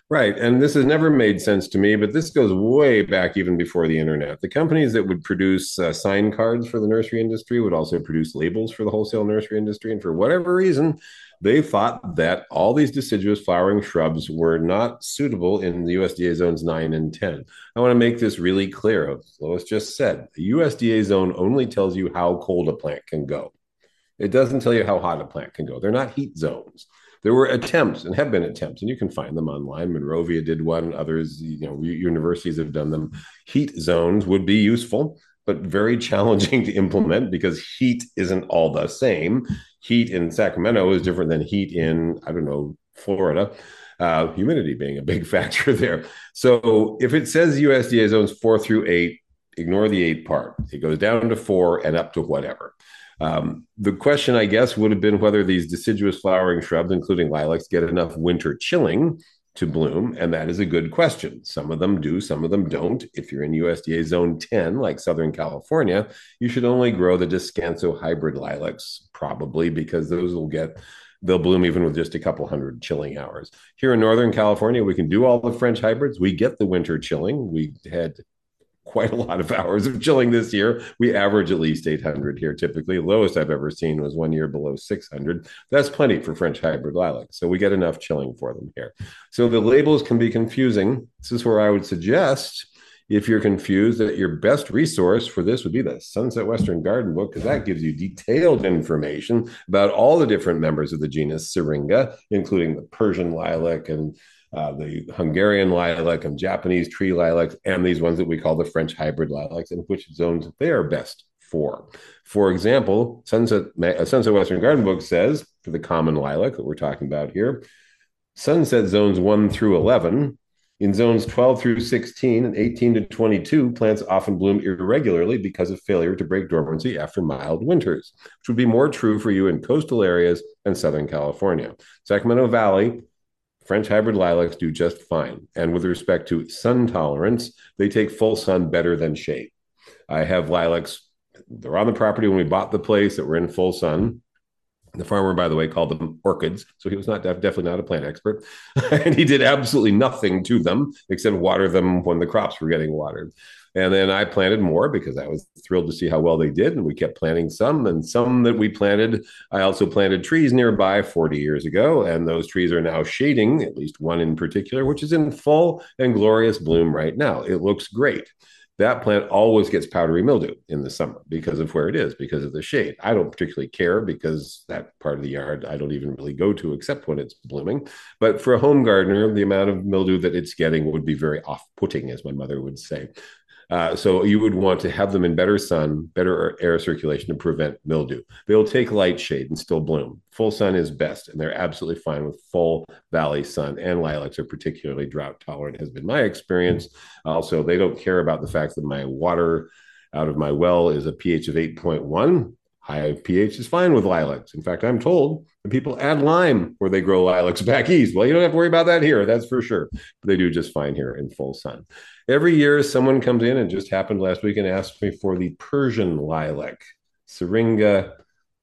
Speaker 1: Right. And this has never made sense to me, but this goes way back even before the internet. The companies that would produce uh, sign cards for the nursery industry would also produce labels for the wholesale nursery industry. And for whatever reason, they thought that all these deciduous flowering shrubs were not suitable in the U S D A zones nine and ten. I want to make this really clear. As Lois just said, the U S D A zone only tells you how cold a plant can go. It doesn't tell you how hot a plant can go. They're not heat zones. There were attempts and have been attempts, and you can find them online. Monrovia did one. Others, you know, universities have done them. Heat zones would be useful, but very challenging to implement because heat isn't all the same. Heat in Sacramento is different than heat in, I don't know, Florida. Uh, humidity being a big factor there. So if it says U S D A zones four through eight, ignore the eight part. It goes down to four and up to whatever. Um, the question, I guess, would have been whether these deciduous flowering shrubs, including lilacs, get enough winter chilling to bloom. And that is a good question. Some of them do, some of them don't. If you're in U S D A zone ten, like Southern California, you should only grow the Descanso hybrid lilacs, probably, because those will get, they'll bloom even with just a couple hundred chilling hours. Here in Northern California, we can do all the French hybrids. We get the winter chilling. We had quite a lot of hours of chilling this year. We average at least eight hundred here typically. Lowest I've ever seen was one year below six hundred. That's plenty for French hybrid lilacs. So we get enough chilling for them here. So the labels can be confusing. This is where I would suggest, if you're confused, that your best resource for this would be the Sunset Western Garden book, because that gives you detailed information about all the different members of the genus Syringa, including the Persian lilac and Uh, the Hungarian lilac and Japanese tree lilacs, and these ones that we call the French hybrid lilacs, and which zones they are best for. For example, Sunset, uh, Sunset Western Garden book says, for the common lilac that we're talking about here, sunset zones one through eleven, in zones twelve through sixteen and eighteen to twenty-two, plants often bloom irregularly because of failure to break dormancy after mild winters, which would be more true for you in coastal areas and Southern California. Sacramento Valley, French hybrid lilacs do just fine. And with respect to sun tolerance, they take full sun better than shade. I have lilacs, they're on the property when we bought the place that were in full sun. The farmer, by the way, called them orchids. So he was not definitely not a plant expert. And he did absolutely nothing to them except water them when the crops were getting watered. And then I planted more because I was thrilled to see how well they did. And we kept planting some, and some that we planted, I also planted trees nearby forty years ago. And those trees are now shading, at least one in particular, which is in full and glorious bloom right now. It looks great. That plant always gets powdery mildew in the summer because of where it is, because of the shade. I don't particularly care because that part of the yard I don't even really go to except when it's blooming. But for a home gardener, the amount of mildew that it's getting would be very off-putting, as my mother would say. Uh, so you would want to have them in better sun, better air circulation to prevent mildew. They'll take light shade and still bloom. Full sun is best, and they're absolutely fine with full valley sun. And lilacs are particularly drought tolerant, has been my experience. Also, they don't care about the fact that my water out of my well is a pH of eight point one. High pH is fine with lilacs. In fact, I'm told that people add lime where they grow lilacs back east. Well, you don't have to worry about that here, that's for sure. But they do just fine here in full sun. Every year, someone comes in, and just happened last week, and asked me for the Persian lilac, Syringa.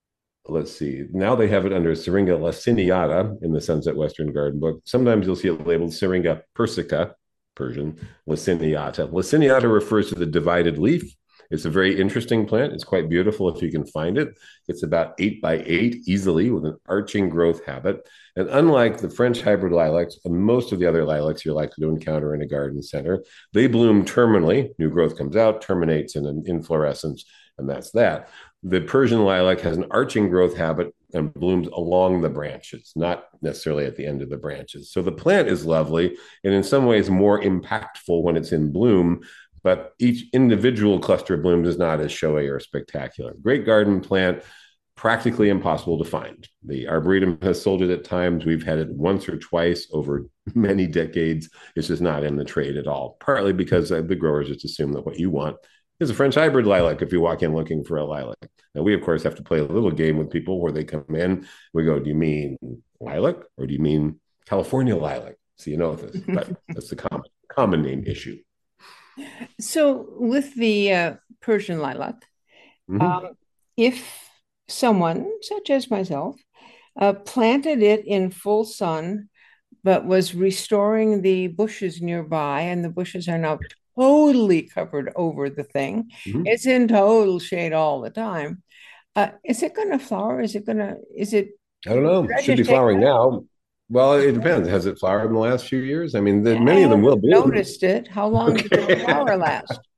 Speaker 1: Let's see. Now they have it under Syringa laciniata in the Sunset Western Garden book. Sometimes you'll see it labeled Syringa persica, Persian, laciniata. Laciniata refers to the divided leaf. It's a very interesting plant. It's quite beautiful if you can find it. It's about eight by eight easily with an arching growth habit. And unlike the French hybrid lilacs and most of the other lilacs you're likely to encounter in a garden center, they bloom terminally. New growth comes out, terminates in an inflorescence, and that's that. The Persian lilac has an arching growth habit and blooms along the branches, not necessarily at the end of the branches. So the plant is lovely and in some ways more impactful when it's in bloom, but each individual cluster of blooms is not as showy or spectacular. Great garden plant, practically impossible to find. The Arboretum has sold it at times. We've had it once or twice over many decades. It's just not in the trade at all, partly because the growers just assume that what you want is a French hybrid lilac if you walk in looking for a lilac. Now, we, of course, have to play a little game with people where they come in. We go, do you mean lilac or do you mean California lilac? So you know this, but that's the common, common name issue.
Speaker 3: So with the uh, Persian lilac, mm-hmm. um, if someone, such as myself, uh, planted it in full sun but was restoring the bushes nearby, and the bushes are now totally covered over the thing.
Speaker 1: Mhm.
Speaker 3: It's in total shade all the time. Uh, is it going to flower? Is it going to, is it,
Speaker 1: I don't know.
Speaker 3: should I
Speaker 1: Should be
Speaker 3: just take
Speaker 1: flowering
Speaker 3: that?
Speaker 1: now. Well, it depends. Has it flowered in the last few years? I mean, the,
Speaker 3: I
Speaker 1: many of them will
Speaker 3: haven't
Speaker 1: bloom.
Speaker 3: noticed it. How long does the
Speaker 1: Okay.
Speaker 3: flower last?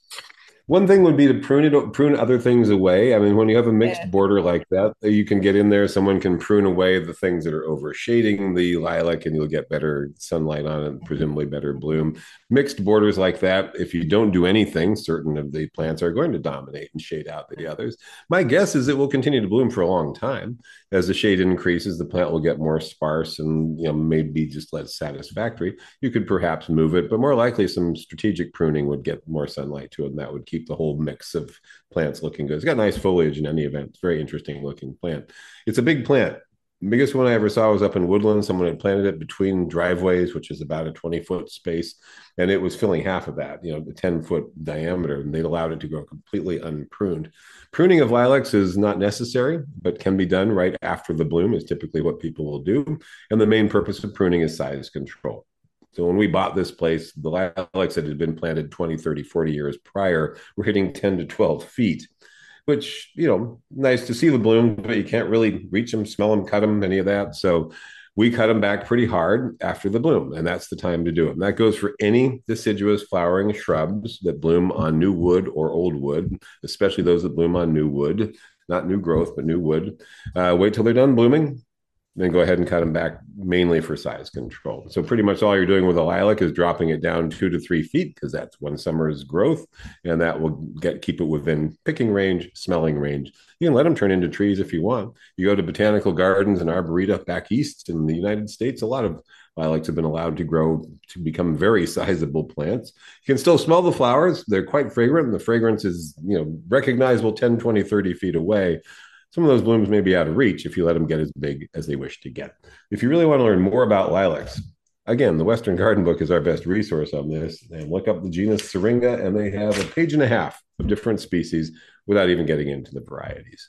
Speaker 1: One thing would be to prune it, prune other things away. I mean, when you have a
Speaker 3: Yeah.
Speaker 1: mixed border like that, you can get in there. Someone can prune away the things that are overshading the lilac, and you'll get better sunlight on it, presumably better bloom. Mixed borders like that, if you don't do anything, certain of the plants are going to dominate and shade out the others. My guess is it will continue to bloom for a long time. As the shade increases, the plant will get more sparse and, you know, maybe just less satisfactory. You could perhaps move it, but more likely some strategic pruning would get more sunlight to it, and that would keep the whole mix of plants looking good. It's got nice foliage in any event. It's a very interesting looking plant. It's a big plant. The biggest one I ever saw was up in Woodland. Someone had planted it between driveways, which is about a twenty foot space, and it was filling half of that, you know, the ten foot diameter, and they allowed it to grow completely unpruned. Pruning of lilacs is not necessary, but can be done right after the bloom, is typically what people will do. And the main purpose of pruning is size control. So when we bought this place, the lilacs that had been planted twenty, thirty, forty years prior were hitting ten to twelve feet, which, you know, nice to see the bloom, but you can't really reach them, smell them, cut them, any of that. So we cut them back pretty hard after the bloom, and that's the time to do it. And that goes for any deciduous flowering shrubs that bloom on new wood or old wood, especially those that bloom on new wood, not new growth, but new wood. Uh, wait till they're done blooming, then go ahead and cut them back, mainly for size control. So pretty much all you're doing with a lilac is dropping it down two to three feet, because that's one summer's growth, and that will get keep it within picking range, smelling range. You can let them turn into trees if you want. You go to botanical gardens and arboreta back east in the United States, a lot of lilacs have been allowed to grow to become very sizable plants. You can still smell the flowers. They're quite fragrant, and the fragrance is, you know, recognizable ten, twenty, thirty feet away. Some of those blooms may be out of reach if you let them get as big as they wish to get. If you really want to learn more about lilacs, again, the Western Garden Book is our best resource on this. And look up the genus Syringa, and they have a page and a half of different species without even getting into the varieties.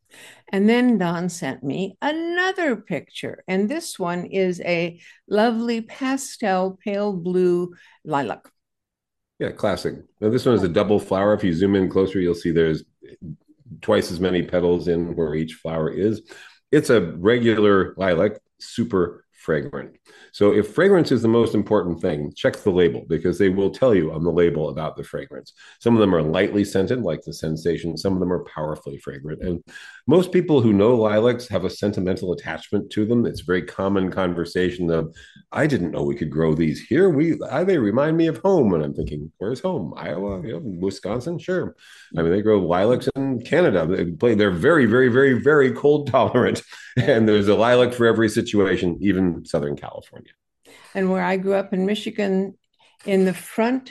Speaker 3: And then Don sent me another picture, and this one is a lovely pastel pale blue lilac.
Speaker 1: Yeah, classic. Now, this one is a double flower. If you zoom in closer, you'll see there's twice as many petals in where each flower is. It's a regular lilac, super fragrant. So if fragrance is the most important thing, check the label, because they will tell you on the label about the fragrance. Some of them are lightly scented, like the Sensation. Some of them are powerfully fragrant. And most people who know lilacs have a sentimental attachment to them. It's a very common conversation of, I didn't know we could grow these here. We I, they remind me of home. And I'm thinking, where's home? Iowa, you know, Wisconsin? Sure. I mean, they grow lilacs in Canada. They play, they're very, very, very, very cold tolerant. And there's a lilac for every situation, even Southern California.
Speaker 3: And where I grew up in Michigan, in the front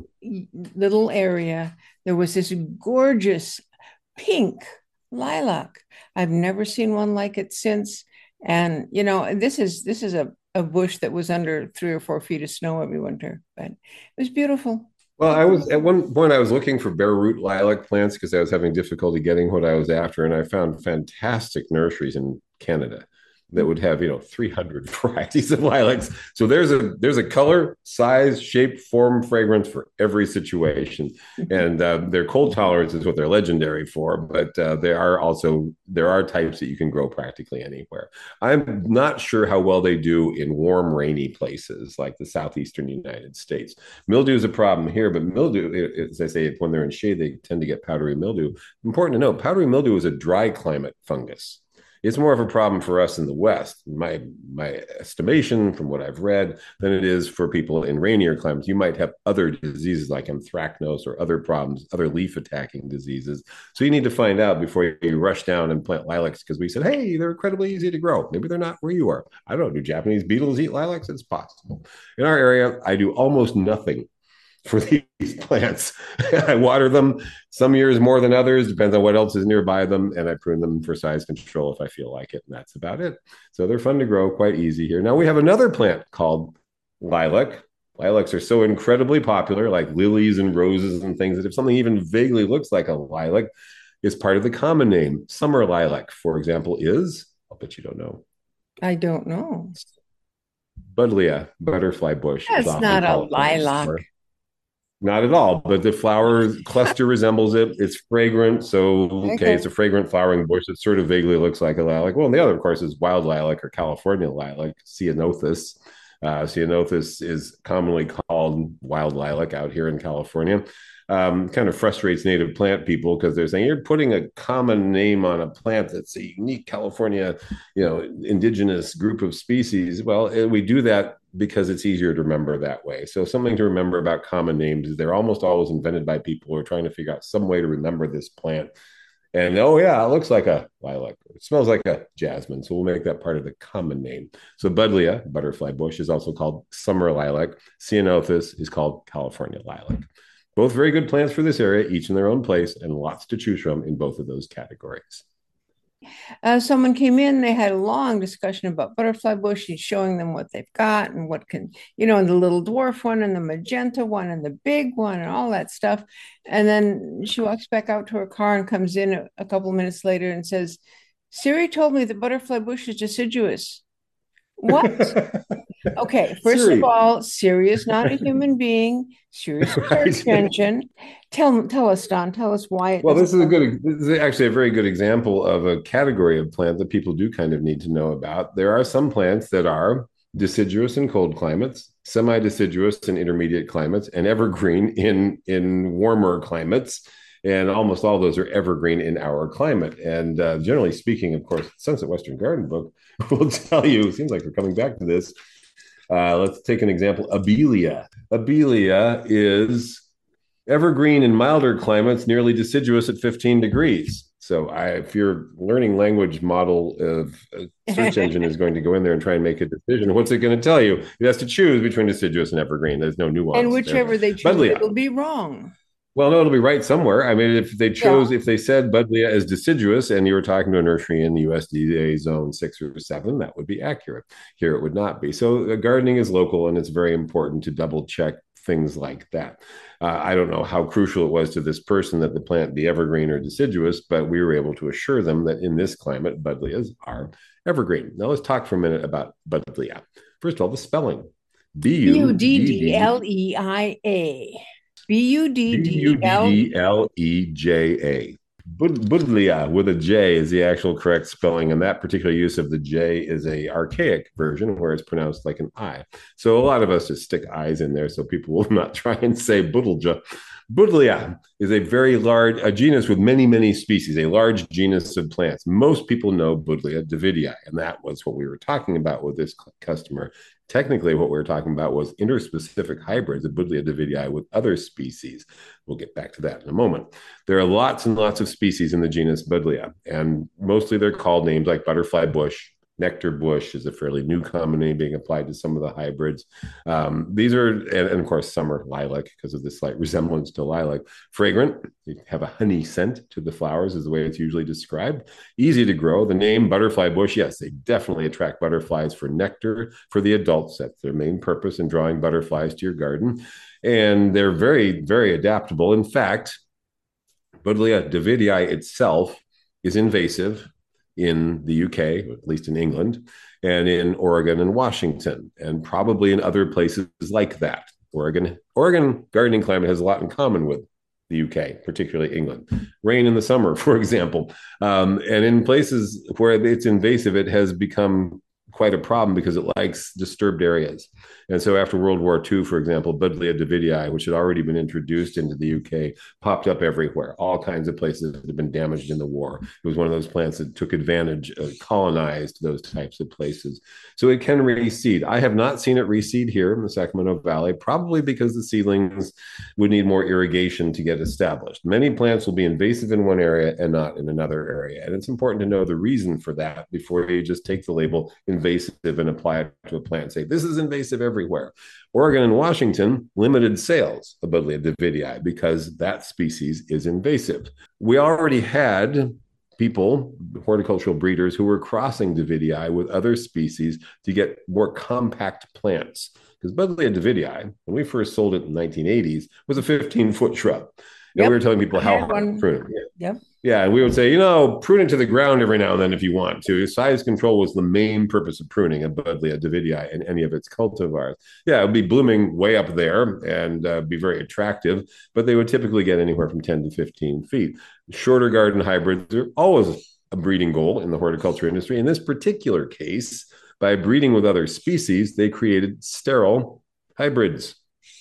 Speaker 3: little area, there was this gorgeous pink lilac. I've never seen one like it since. And, you know, this is this is a, a bush that was under three or four feet of snow every winter, but it was beautiful.
Speaker 1: Well, I was at one point I was looking for bare root lilac plants because I was having difficulty getting what I was after, and I found fantastic nurseries in Canada that would have, you know, three hundred varieties of lilacs. So there's a there's a color, size, shape, form, fragrance for every situation, and uh, their cold tolerance is what they're legendary for. But uh, there are also there are types that you can grow practically anywhere. I'm not sure how well they do in warm, rainy places like the southeastern United States. Mildew is a problem here, but mildew, as I say, when they're in shade, they tend to get powdery mildew. Important to note, powdery mildew is a dry climate fungus. It's more of a problem for us in the West, my my estimation from what I've read, than it is for people in rainier climates. You might have other diseases like anthracnose or other problems, other leaf attacking diseases. So you need to find out before you rush down and plant lilacs, because we said, hey, they're incredibly easy to grow. Maybe they're not where you are. I don't know. Do Japanese beetles eat lilacs? It's possible. In our area, I do almost nothing for these plants. I water them some years more than others, depends on what else is nearby them, and I prune them for size control if I feel like it, and that's about it. So they're fun to grow, quite easy here. Now we have another plant called lilac. Lilacs are so incredibly popular, like lilies and roses and things, that if something even vaguely looks like a lilac is part of the common name. Summer lilac, for example, is, I'll bet you don't know.
Speaker 3: I don't know.
Speaker 1: Buddleia, butterfly bush, is
Speaker 3: That's
Speaker 1: often
Speaker 3: not a
Speaker 1: called in the
Speaker 3: lilac.
Speaker 1: summer. Not at all, but the flower cluster resembles it. It's fragrant. So, okay,
Speaker 3: Okay.
Speaker 1: it's a fragrant flowering bush that sort of vaguely looks like a lilac. Well, and the other, of course, is wild lilac or California lilac, Ceanothus. Uh, Ceanothus is commonly called wild lilac out here in California. Um, kind of frustrates native plant people because they're saying you're putting a common name on a plant that's a unique California, you know, indigenous group of species. Well, eh, we do that because it's easier to remember that way. So something to remember about common names is they're almost always invented by people who are trying to figure out some way to remember this plant. And oh yeah, it looks like a lilac. It smells like a jasmine. So we'll make that part of the common name. So Buddleia, butterfly bush, is also called summer lilac. Ceanothus is called California lilac. Both very good plants for this area, each in their own place, and lots to choose from in both of those categories.
Speaker 3: Uh, someone came in, they had a long discussion about butterfly bush. She's showing them what they've got and what can, you know, and the little dwarf one and the magenta one and the big one and all that stuff. And then she walks back out to her car and comes in a, a couple minutes later and says, Siri told me the butterfly bush is deciduous. What? Okay, first
Speaker 1: Siri.
Speaker 3: of all, Siri is not a human being. Siri is a search engine. Tell tell us, Don. Tell us why. It
Speaker 1: Well, this is a
Speaker 3: doesn't-
Speaker 1: good, this is actually a very good example of a category of plant that people do kind of need to know about. There are some plants that are deciduous in cold climates, semi-deciduous in intermediate climates, and evergreen in in warmer climates. And almost all those are evergreen in our climate. And uh, generally speaking, of course, Sunset Western Garden book will tell you, it seems like we're coming back to this. Uh, let's take an example, Abelia. Abelia is evergreen in milder climates, nearly deciduous at fifteen degrees. So I, if your learning language model of a search engine is going to go in there and try and make a decision, what's it going to tell you? It has to choose between deciduous and evergreen. There's no nuance.
Speaker 3: And whichever
Speaker 1: there.
Speaker 3: they choose,
Speaker 1: Buddleia.
Speaker 3: it'll be wrong.
Speaker 1: Well, no, it'll be right somewhere. I mean, if they chose,
Speaker 3: Yeah.
Speaker 1: if they said Buddleia is deciduous and you were talking to a nursery in the U S D A zone six or seven, that would be accurate. Here it would not be. So uh, gardening is local, and it's very important to double check things like that. Uh, I don't know how crucial it was to this person that the plant be evergreen or deciduous, but we were able to assure them that in this climate, Buddleias are evergreen. Now let's talk for a minute about Buddleia. First of all, the spelling. B U D D L
Speaker 3: E I A. B U D
Speaker 1: B
Speaker 3: D
Speaker 1: U
Speaker 3: L
Speaker 1: D D L E J A. Buddleia with a J is the actual correct spelling, and that particular use of the J is a archaic version where it's pronounced like an I. So a lot of us just stick I's in there so people will not try and say Buddleja. Buddleia is a very large, a genus with many, many species, a large genus of plants. Most people know Buddleia davidii, and that was what we were talking about with this customer. Technically, what we were talking about was interspecific hybrids of Buddleia davidii with other species. We'll get back to that in a moment. There are lots and lots of species in the genus Buddleia, and mostly they're called names like butterfly bush. Nectar bush is a fairly new common name being applied to some of the hybrids. Um, these are, and, and of course, some are lilac because of the slight resemblance to lilac. Fragrant, you have a honey scent to the flowers is the way it's usually described. Easy to grow. The name butterfly bush, yes, they definitely attract butterflies for nectar for the adults. That's their main purpose in drawing butterflies to your garden. And they're very, very adaptable. In fact, Buddleia davidii itself is invasive in the U K, at least in England, and in Oregon and Washington, and probably in other places like that. Oregon, Oregon gardening climate has a lot in common with the U K, particularly England. Rain in the summer, for example. Um, and in places where it's invasive, it has become quite a problem because it likes disturbed areas. And so after World War Two, for example, Buddleia davidii, which had already been introduced into the U K, popped up everywhere, all kinds of places that had been damaged in the war. It was one of those plants that took advantage, uh, colonized those types of places. So it can reseed. I have not seen it reseed here in the Sacramento Valley, probably because the seedlings would need more irrigation to get established. Many plants will be invasive in one area and not in another area. And it's important to know the reason for that before you just take the label invasive and apply it to a plant and say, this is invasive everywhere. Oregon and Washington limited sales of Buddleia davidii because that species is invasive. We already had people, horticultural breeders, who were crossing davidii with other species to get more compact plants. Because Buddleia davidii, when we first sold it in the nineteen eighties, was a fifteen-foot shrub. And
Speaker 3: Yep.
Speaker 1: we were telling people
Speaker 3: I
Speaker 1: how
Speaker 3: had
Speaker 1: hard to
Speaker 3: one.
Speaker 1: prune. Yeah.
Speaker 3: Yep.
Speaker 1: Yeah, and we would say, you know, prune it to the ground every now and then if you want to. Size control was the main purpose of pruning a Buddleia Davidii and any of its cultivars. Yeah, it would be blooming way up there and uh, be very attractive, but they would typically get anywhere from ten to fifteen feet. Shorter garden hybrids are always a breeding goal in the horticulture industry. In this particular case, by breeding with other species, they created sterile hybrids.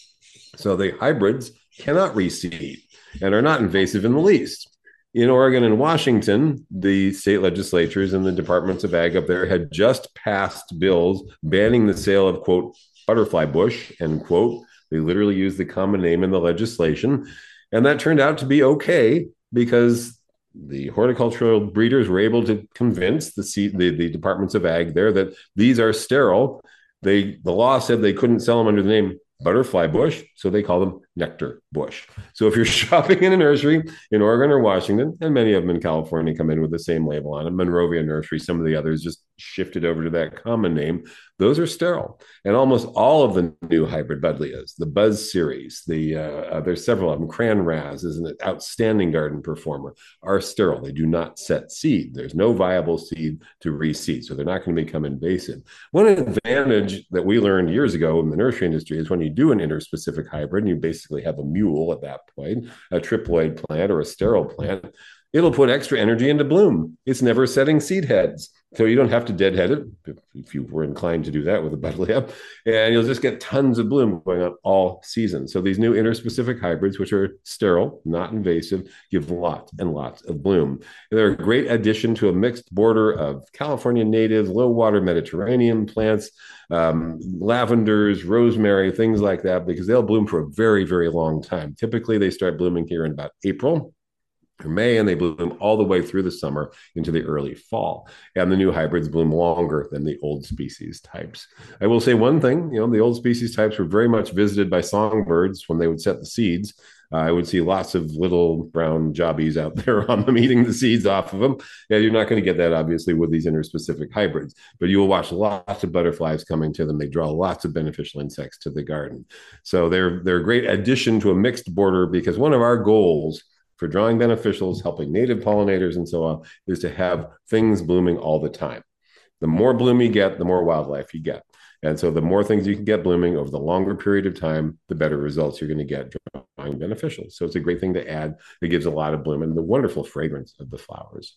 Speaker 1: So the hybrids cannot reseed and are not invasive in the least. In Oregon and Washington, the state legislatures and the departments of ag up there had just passed bills banning the sale of, quote, butterfly bush, end quote. They literally used the common name in the legislation. And that turned out to be okay because the horticultural breeders were able to convince the, the, the departments of ag there that these are sterile. They, the law said they couldn't sell them under the name butterfly bush, so they call them nectar bush. So if you're shopping in a nursery in Oregon or Washington, and many of them in California come in with the same label on it, Monrovia Nursery, some of the others just shifted over to that common name, those are sterile. And almost all of the new hybrid Buddleias, the Buzz series, the uh, uh, there's several of them, Cran Raz is an outstanding garden performer, are sterile. They do not set seed. There's no viable seed to reseed, so they're not going to become invasive. One advantage that we learned years ago in the nursery industry is when you do an interspecific hybrid, and you basically have a mule at that point, a triploid plant or a sterile plant, it'll put extra energy into bloom. It's never setting seed heads. So you don't have to deadhead it if you were inclined to do that with a Buddleia, and you'll just get tons of bloom going on all season. So these new interspecific hybrids, which are sterile, not invasive, give lots and lots of bloom. They're a great addition to a mixed border of California native, low water Mediterranean plants, um, lavenders, rosemary, things like that, because they'll bloom for a very, very long time. Typically, they start blooming here in about April or May, and they bloom all the way through the summer into the early fall. And the new hybrids bloom longer than the old species types. I will say one thing, you know, the old species types were very much visited by songbirds when they would set the seeds. Uh, I would see lots of little brown jobbies out there on them eating the seeds off of them. Yeah, you're not going to get that, obviously, with these interspecific hybrids, but you will watch lots of butterflies coming to them. They draw lots of beneficial insects to the garden. So they're, they're a great addition to a mixed border, because one of our goals for drawing beneficials, helping native pollinators and so on, is to have things blooming all the time. The more bloom you get, the more wildlife you get. And so the more things you can get blooming over the longer period of time, the better results you're going to get drawing beneficials. So it's a great thing to add. It gives a lot of bloom and the wonderful fragrance of the flowers.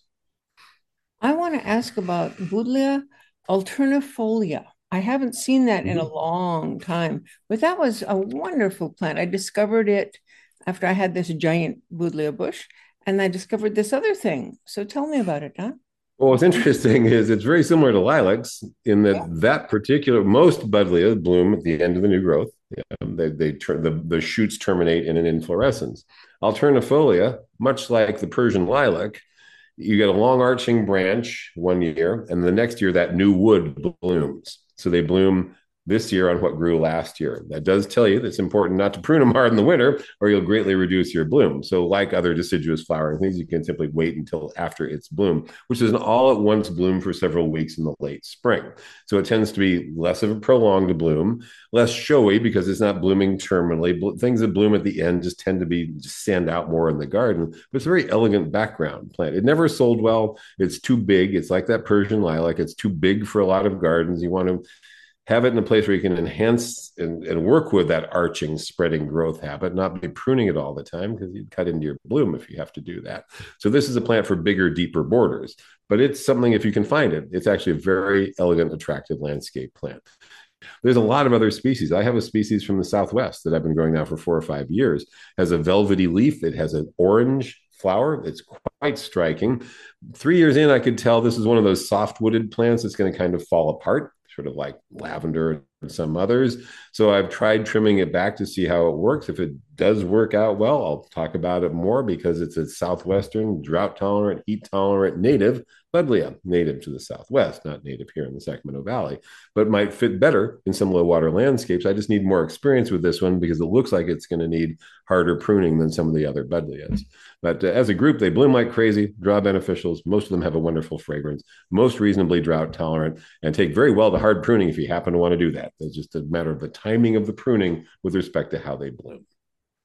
Speaker 3: I want to ask about Buddleia alternifolia. I haven't seen that mm-hmm. in a long time, but that was a wonderful plant. I discovered it after I had this giant Buddleia bush, and I discovered this other thing. So tell me about it, Don.
Speaker 1: Well, what's interesting is it's very similar to lilacs in that yeah. that particular, most Buddleia bloom at the end of the new growth. Yeah, they, they the, the shoots terminate in an inflorescence. Alternifolia, much like the Persian lilac, you get a long arching branch one year, and the next year that new wood blooms. So they bloom this year on what grew last year. That does tell you that it's important not to prune them hard in the winter, or you'll greatly reduce your bloom. So like other deciduous flowering things, you can simply wait until after its bloom, which is an all-at-once bloom for several weeks in the late spring. So it tends to be less of a prolonged bloom, less showy because it's not blooming terminally. Things that bloom at the end just tend to be just stand out more in the garden, but it's a very elegant background plant. It never sold well. It's too big. It's like that Persian lilac. It's too big for a lot of gardens. You want to have it in a place where you can enhance and, and work with that arching, spreading growth habit, not be pruning it all the time because you'd cut into your bloom if you have to do that. So this is a plant for bigger, deeper borders, but it's something, if you can find it, it's actually a very elegant, attractive landscape plant. There's a lot of other species. I have a species from the Southwest that I've been growing now for four or five years. It has a velvety leaf. It has an orange flower. It's quite striking. Three years in, I could tell this is one of those soft-wooded plants that's going to kind of fall apart, sort of like lavender and some others. So I've tried trimming it back to see how it works. If it does work out well, I'll talk about it more, because it's a Southwestern, drought-tolerant, heat-tolerant native Buddleia, native to the Southwest, not native here in the Sacramento Valley, but might fit better in some low-water landscapes. I just need more experience with this one because it looks like it's going to need harder pruning than some of the other Buddleias. But uh, as a group, they bloom like crazy, draw beneficials. Most of them have a wonderful fragrance, most reasonably drought-tolerant, and take very well to hard pruning if you happen to want to do that. It's just a matter of the timing of the pruning with respect to how they bloom.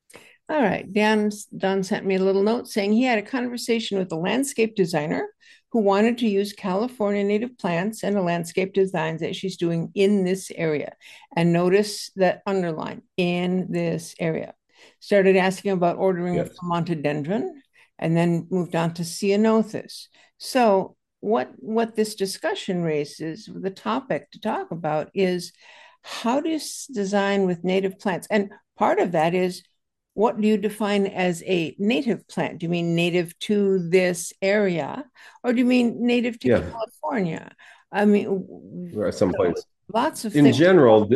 Speaker 3: All right. Dan, Don sent me a little note saying he had a conversation with a landscape designer who wanted to use California native plants and a landscape designs that she's doing in this area. And notice that underline in this area. Started asking about ordering yes. a Montedendron and then moved on to Ceanothus. So what, what this discussion raises, the topic to talk about is how to design with native plants. And part of that is, what do you define as a native plant? Do you mean native to this area, or do you mean native to yeah. California? I mean,
Speaker 1: someplace.
Speaker 3: Lots of
Speaker 1: in
Speaker 3: things
Speaker 1: general.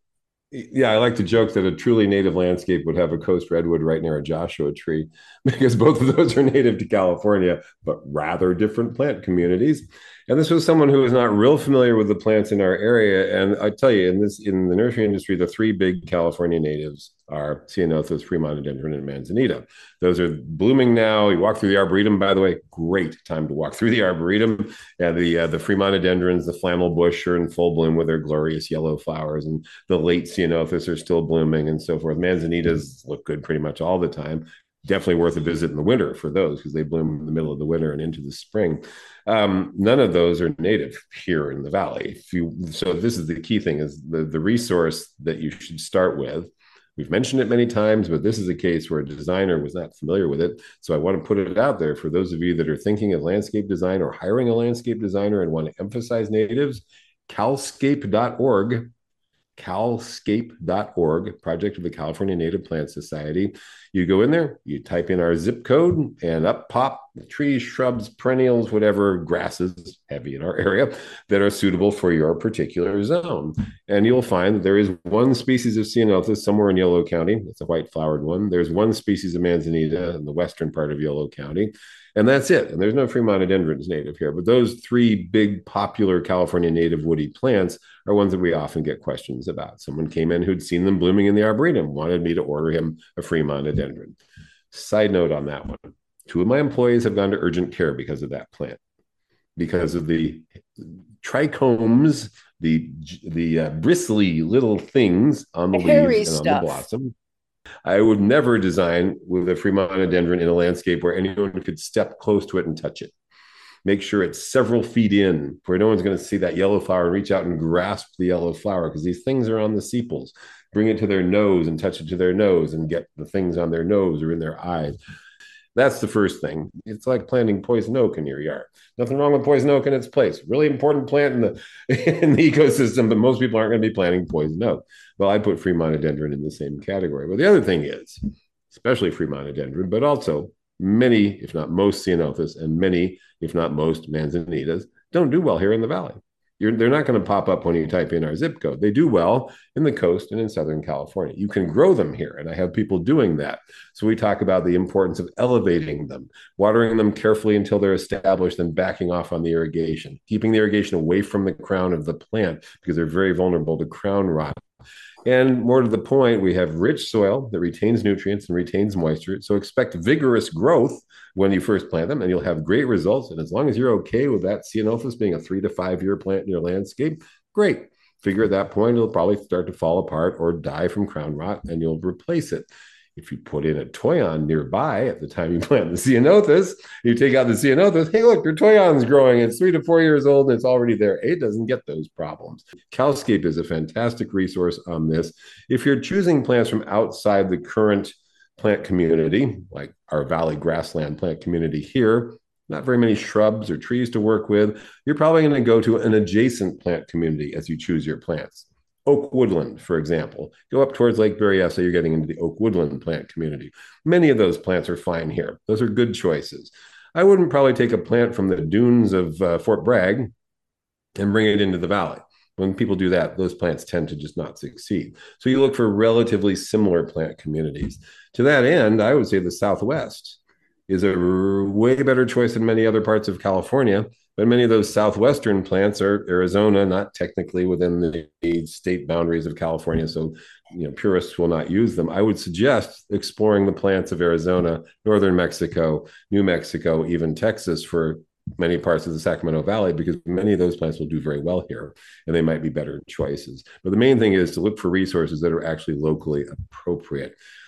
Speaker 1: Yeah, I like to joke that a truly native landscape would have a coast redwood right near a Joshua tree, because both of those are native to California, but rather different plant communities. And this was someone who was not real familiar with the plants in our area. And I tell you, in this in the nursery industry, the three big California natives are Ceanothus, Fremonodendron, and Manzanita. Those are blooming now. You walk through the Arboretum, by the way, great time to walk through the Arboretum. And the uh, the Fremonodendrons, the flannel bush, are in full bloom with their glorious yellow flowers. And the late Ceanothus are still blooming and so forth. Manzanitas look good pretty much all the time. Definitely worth a visit in the winter for those, because they bloom in the middle of the winter and into the spring. Um, none of those are native here in the valley. If you, so this is the key thing, is the, the resource that you should start with. We've mentioned it many times, but this is a case where a designer was not familiar with it. So I want to put it out there for those of you that are thinking of landscape design or hiring a landscape designer and want to emphasize natives. calscape dot org calscape dot org, project of the California Native Plant Society. You go in there, you type in our zip code, and up pop trees, shrubs, perennials, whatever, grasses, heavy in our area, that are suitable for your particular zone. And you'll find that there is one species of Ceanothus somewhere in Yolo County. It's a white flowered one. There's one species of Manzanita in the western part of Yolo County. And that's it. And there's no Fremonodendrons native here. But those three big popular California native woody plants are ones that we often get questions about. Someone came in who'd seen them blooming in the Arboretum, wanted me to order him a Fremonodendron. Side note on that one. Two of my employees have gone to urgent care because of that plant, because of the trichomes, the, the uh, bristly little things on the leaves and on the blossom. I would never design with a Fremonodendron in a landscape where anyone could step close to it and touch it. Make sure it's several feet in, where no one's going to see that yellow flower and reach out and grasp the yellow flower, because these things are on the sepals. Bring it to their nose and touch it to their nose and get the things on their nose or in their eyes. That's the first thing. It's like planting poison oak in your yard. Nothing wrong with poison oak in its place. Really important plant in the in the ecosystem, but most people aren't going to be planting poison oak. Well, I put Fremonodendron in the same category. But the other thing is, especially Fremonodendron, but also many, if not most, Ceanothus, and many, if not most, Manzanitas don't do well here in the valley. You're, they're not going to pop up when you type in our zip code. They do well in the coast and in Southern California. You can grow them here, and I have people doing that. So we talk about the importance of elevating them, watering them carefully until they're established, then backing off on the irrigation, keeping the irrigation away from the crown of the plant, because they're very vulnerable to crown rot. And more to the point, we have rich soil that retains nutrients and retains moisture. So expect vigorous growth when you first plant them, and you'll have great results. And as long as you're okay with that Ceanothus being a three to five year plant in your landscape, great. Figure at that point, it'll probably start to fall apart or die from crown rot, and you'll replace it. If you put in a toyon nearby at the time you plant the Ceanothus, you take out the Ceanothus, hey, look, your toyon's growing. It's three to four years old and it's already there. It doesn't get those problems. Calscape is a fantastic resource on this. If you're choosing plants from outside the current plant community, like our Valley Grassland plant community here, not very many shrubs or trees to work with, you're probably going to go to an adjacent plant community as you choose your plants. Oak woodland, for example. Go up towards Lake Berryessa, you're getting into the oak woodland plant community. Many of those plants are fine here. Those are good choices. I wouldn't probably take a plant from the dunes of uh, Fort Bragg and bring it into the valley. When people do that, those plants tend to just not succeed. So you look for relatively similar plant communities. To that end, I would say the Southwest is a way better choice than many other parts of California. But many of those southwestern plants are Arizona, not technically within the state boundaries of California. So, you know, purists will not use them. I would suggest exploring the plants of Arizona, northern Mexico, New Mexico, even Texas for many parts of the Sacramento Valley, because many of those plants will do very well here, and they might be better choices. But the main thing is to look for resources that are actually locally appropriate.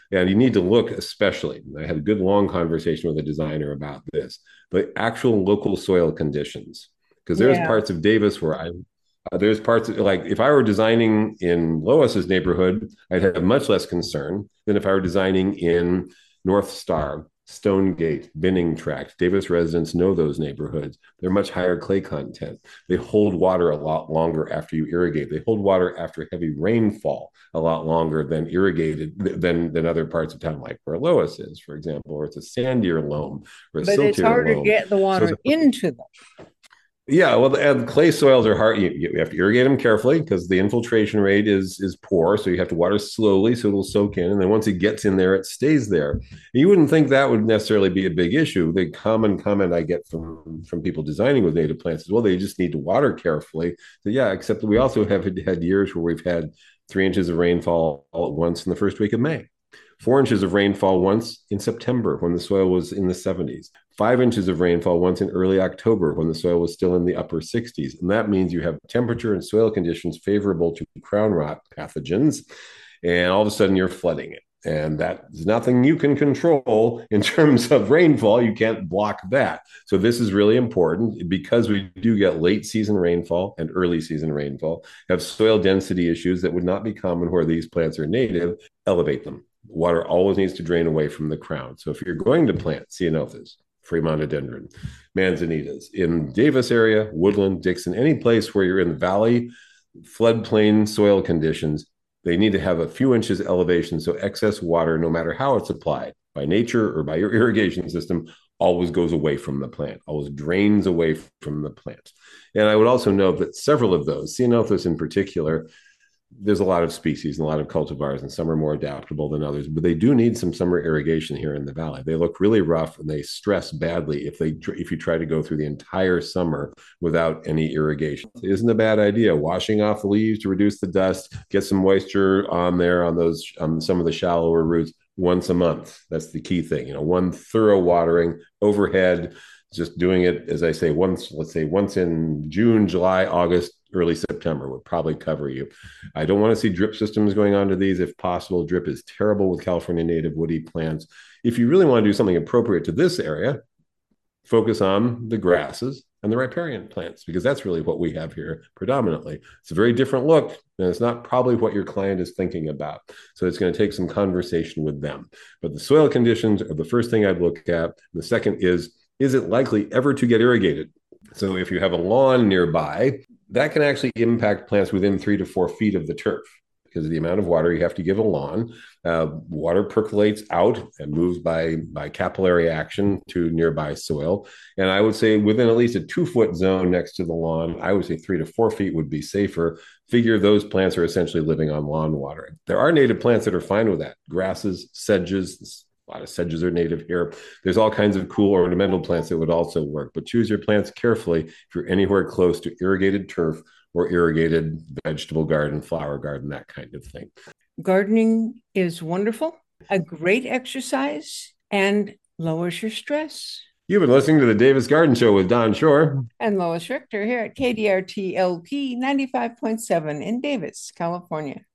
Speaker 1: And you need to look especially. I had a good long conversation with a designer about this, the actual local soil conditions. Because there's
Speaker 3: Yeah.
Speaker 1: parts of Davis where I uh, there's parts of, like if I were designing in Lois's neighborhood, I'd have much less concern than if I were designing in North Star, Stonegate, Binning Tract. Davis residents know those neighborhoods. They're much higher clay content. They hold water a lot longer after you irrigate. They hold water after heavy rainfall a lot longer than irrigated than than other parts of town, like where Lois is, for example, or it's a sandier loam or a
Speaker 3: But it's
Speaker 1: siltier
Speaker 3: hard to
Speaker 1: loam.
Speaker 3: get the
Speaker 1: So
Speaker 3: water into them.
Speaker 1: yeah, well, and clay soils are hard. You, you have to irrigate them carefully because the infiltration rate is is poor. So you have to water slowly so it'll soak in, and then once it gets in there, it stays there. You wouldn't think that would necessarily be a big issue. The common comment I get from from people designing with native plants is, well, they just need to water carefully. So yeah, except that we also have had years where we've had three inches of rainfall all at once in the first week of May. Four inches of rainfall once in September when the soil was in the seventies. Five inches of rainfall once in early October when the soil was still in the upper sixties. And that means you have temperature and soil conditions favorable to crown rot pathogens. And all of a sudden you're flooding it. And that's nothing you can control in terms of rainfall. You can't block that. So this is really important because we do get late season rainfall and early season rainfall, have soil density issues that would not be common where these plants are native. Elevate them. Water always needs to drain away from the crown. So if you're going to plant ceanothus, Fremontodendron, manzanitas in Davis area, Woodland, Dixon, any place where you're in the valley, floodplain soil conditions, they need to have a few inches elevation. So excess water, no matter how it's applied by nature or by your irrigation system, always goes away from the plant, always drains away from the plant. And I would also note that several of those, ceanothus in particular, there's a lot of species and a lot of cultivars, and some are more adaptable than others, but they do need some summer irrigation here in the valley. They look really rough and they stress badly if they if you try to go through the entire summer without any irrigation. It isn't a bad idea. Washing off the leaves to reduce the dust, get some moisture on there on those on some of the shallower roots once a month. That's the key thing. You know, one thorough watering overhead. Just doing it, as I say, once, let's say once in June, July, August, early September would probably cover you. I don't want to see drip systems going onto these if possible. Drip is terrible with California native woody plants. If you really want to do something appropriate to this area, focus on the grasses and the riparian plants, because that's really what we have here predominantly. It's a very different look, and it's not probably what your client is thinking about. So it's going to take some conversation with them. But the soil conditions are the first thing I'd look at. The second is, is it likely ever to get irrigated? So if you have a lawn nearby, that can actually impact plants within three to four feet of the turf because of the amount of water you have to give a lawn. Uh, water percolates out and moves by, by capillary action to nearby soil. And I would say within at least a two foot zone next to the lawn, I would say three to four feet would be safer. Figure those plants are essentially living on lawn watering. There are native plants that are fine with that. Grasses, sedges, a lot of sedges are native here. There's all kinds of cool ornamental plants that would also work, but choose your plants carefully if you're anywhere close to irrigated turf or irrigated vegetable garden, flower garden, that kind of thing.
Speaker 3: Gardening is wonderful, a great exercise, and lowers your stress.
Speaker 1: You've been listening to the Davis Garden Show with Don Shore
Speaker 3: and Lois Richter here at K D R T L P ninety-five point seven in Davis, California.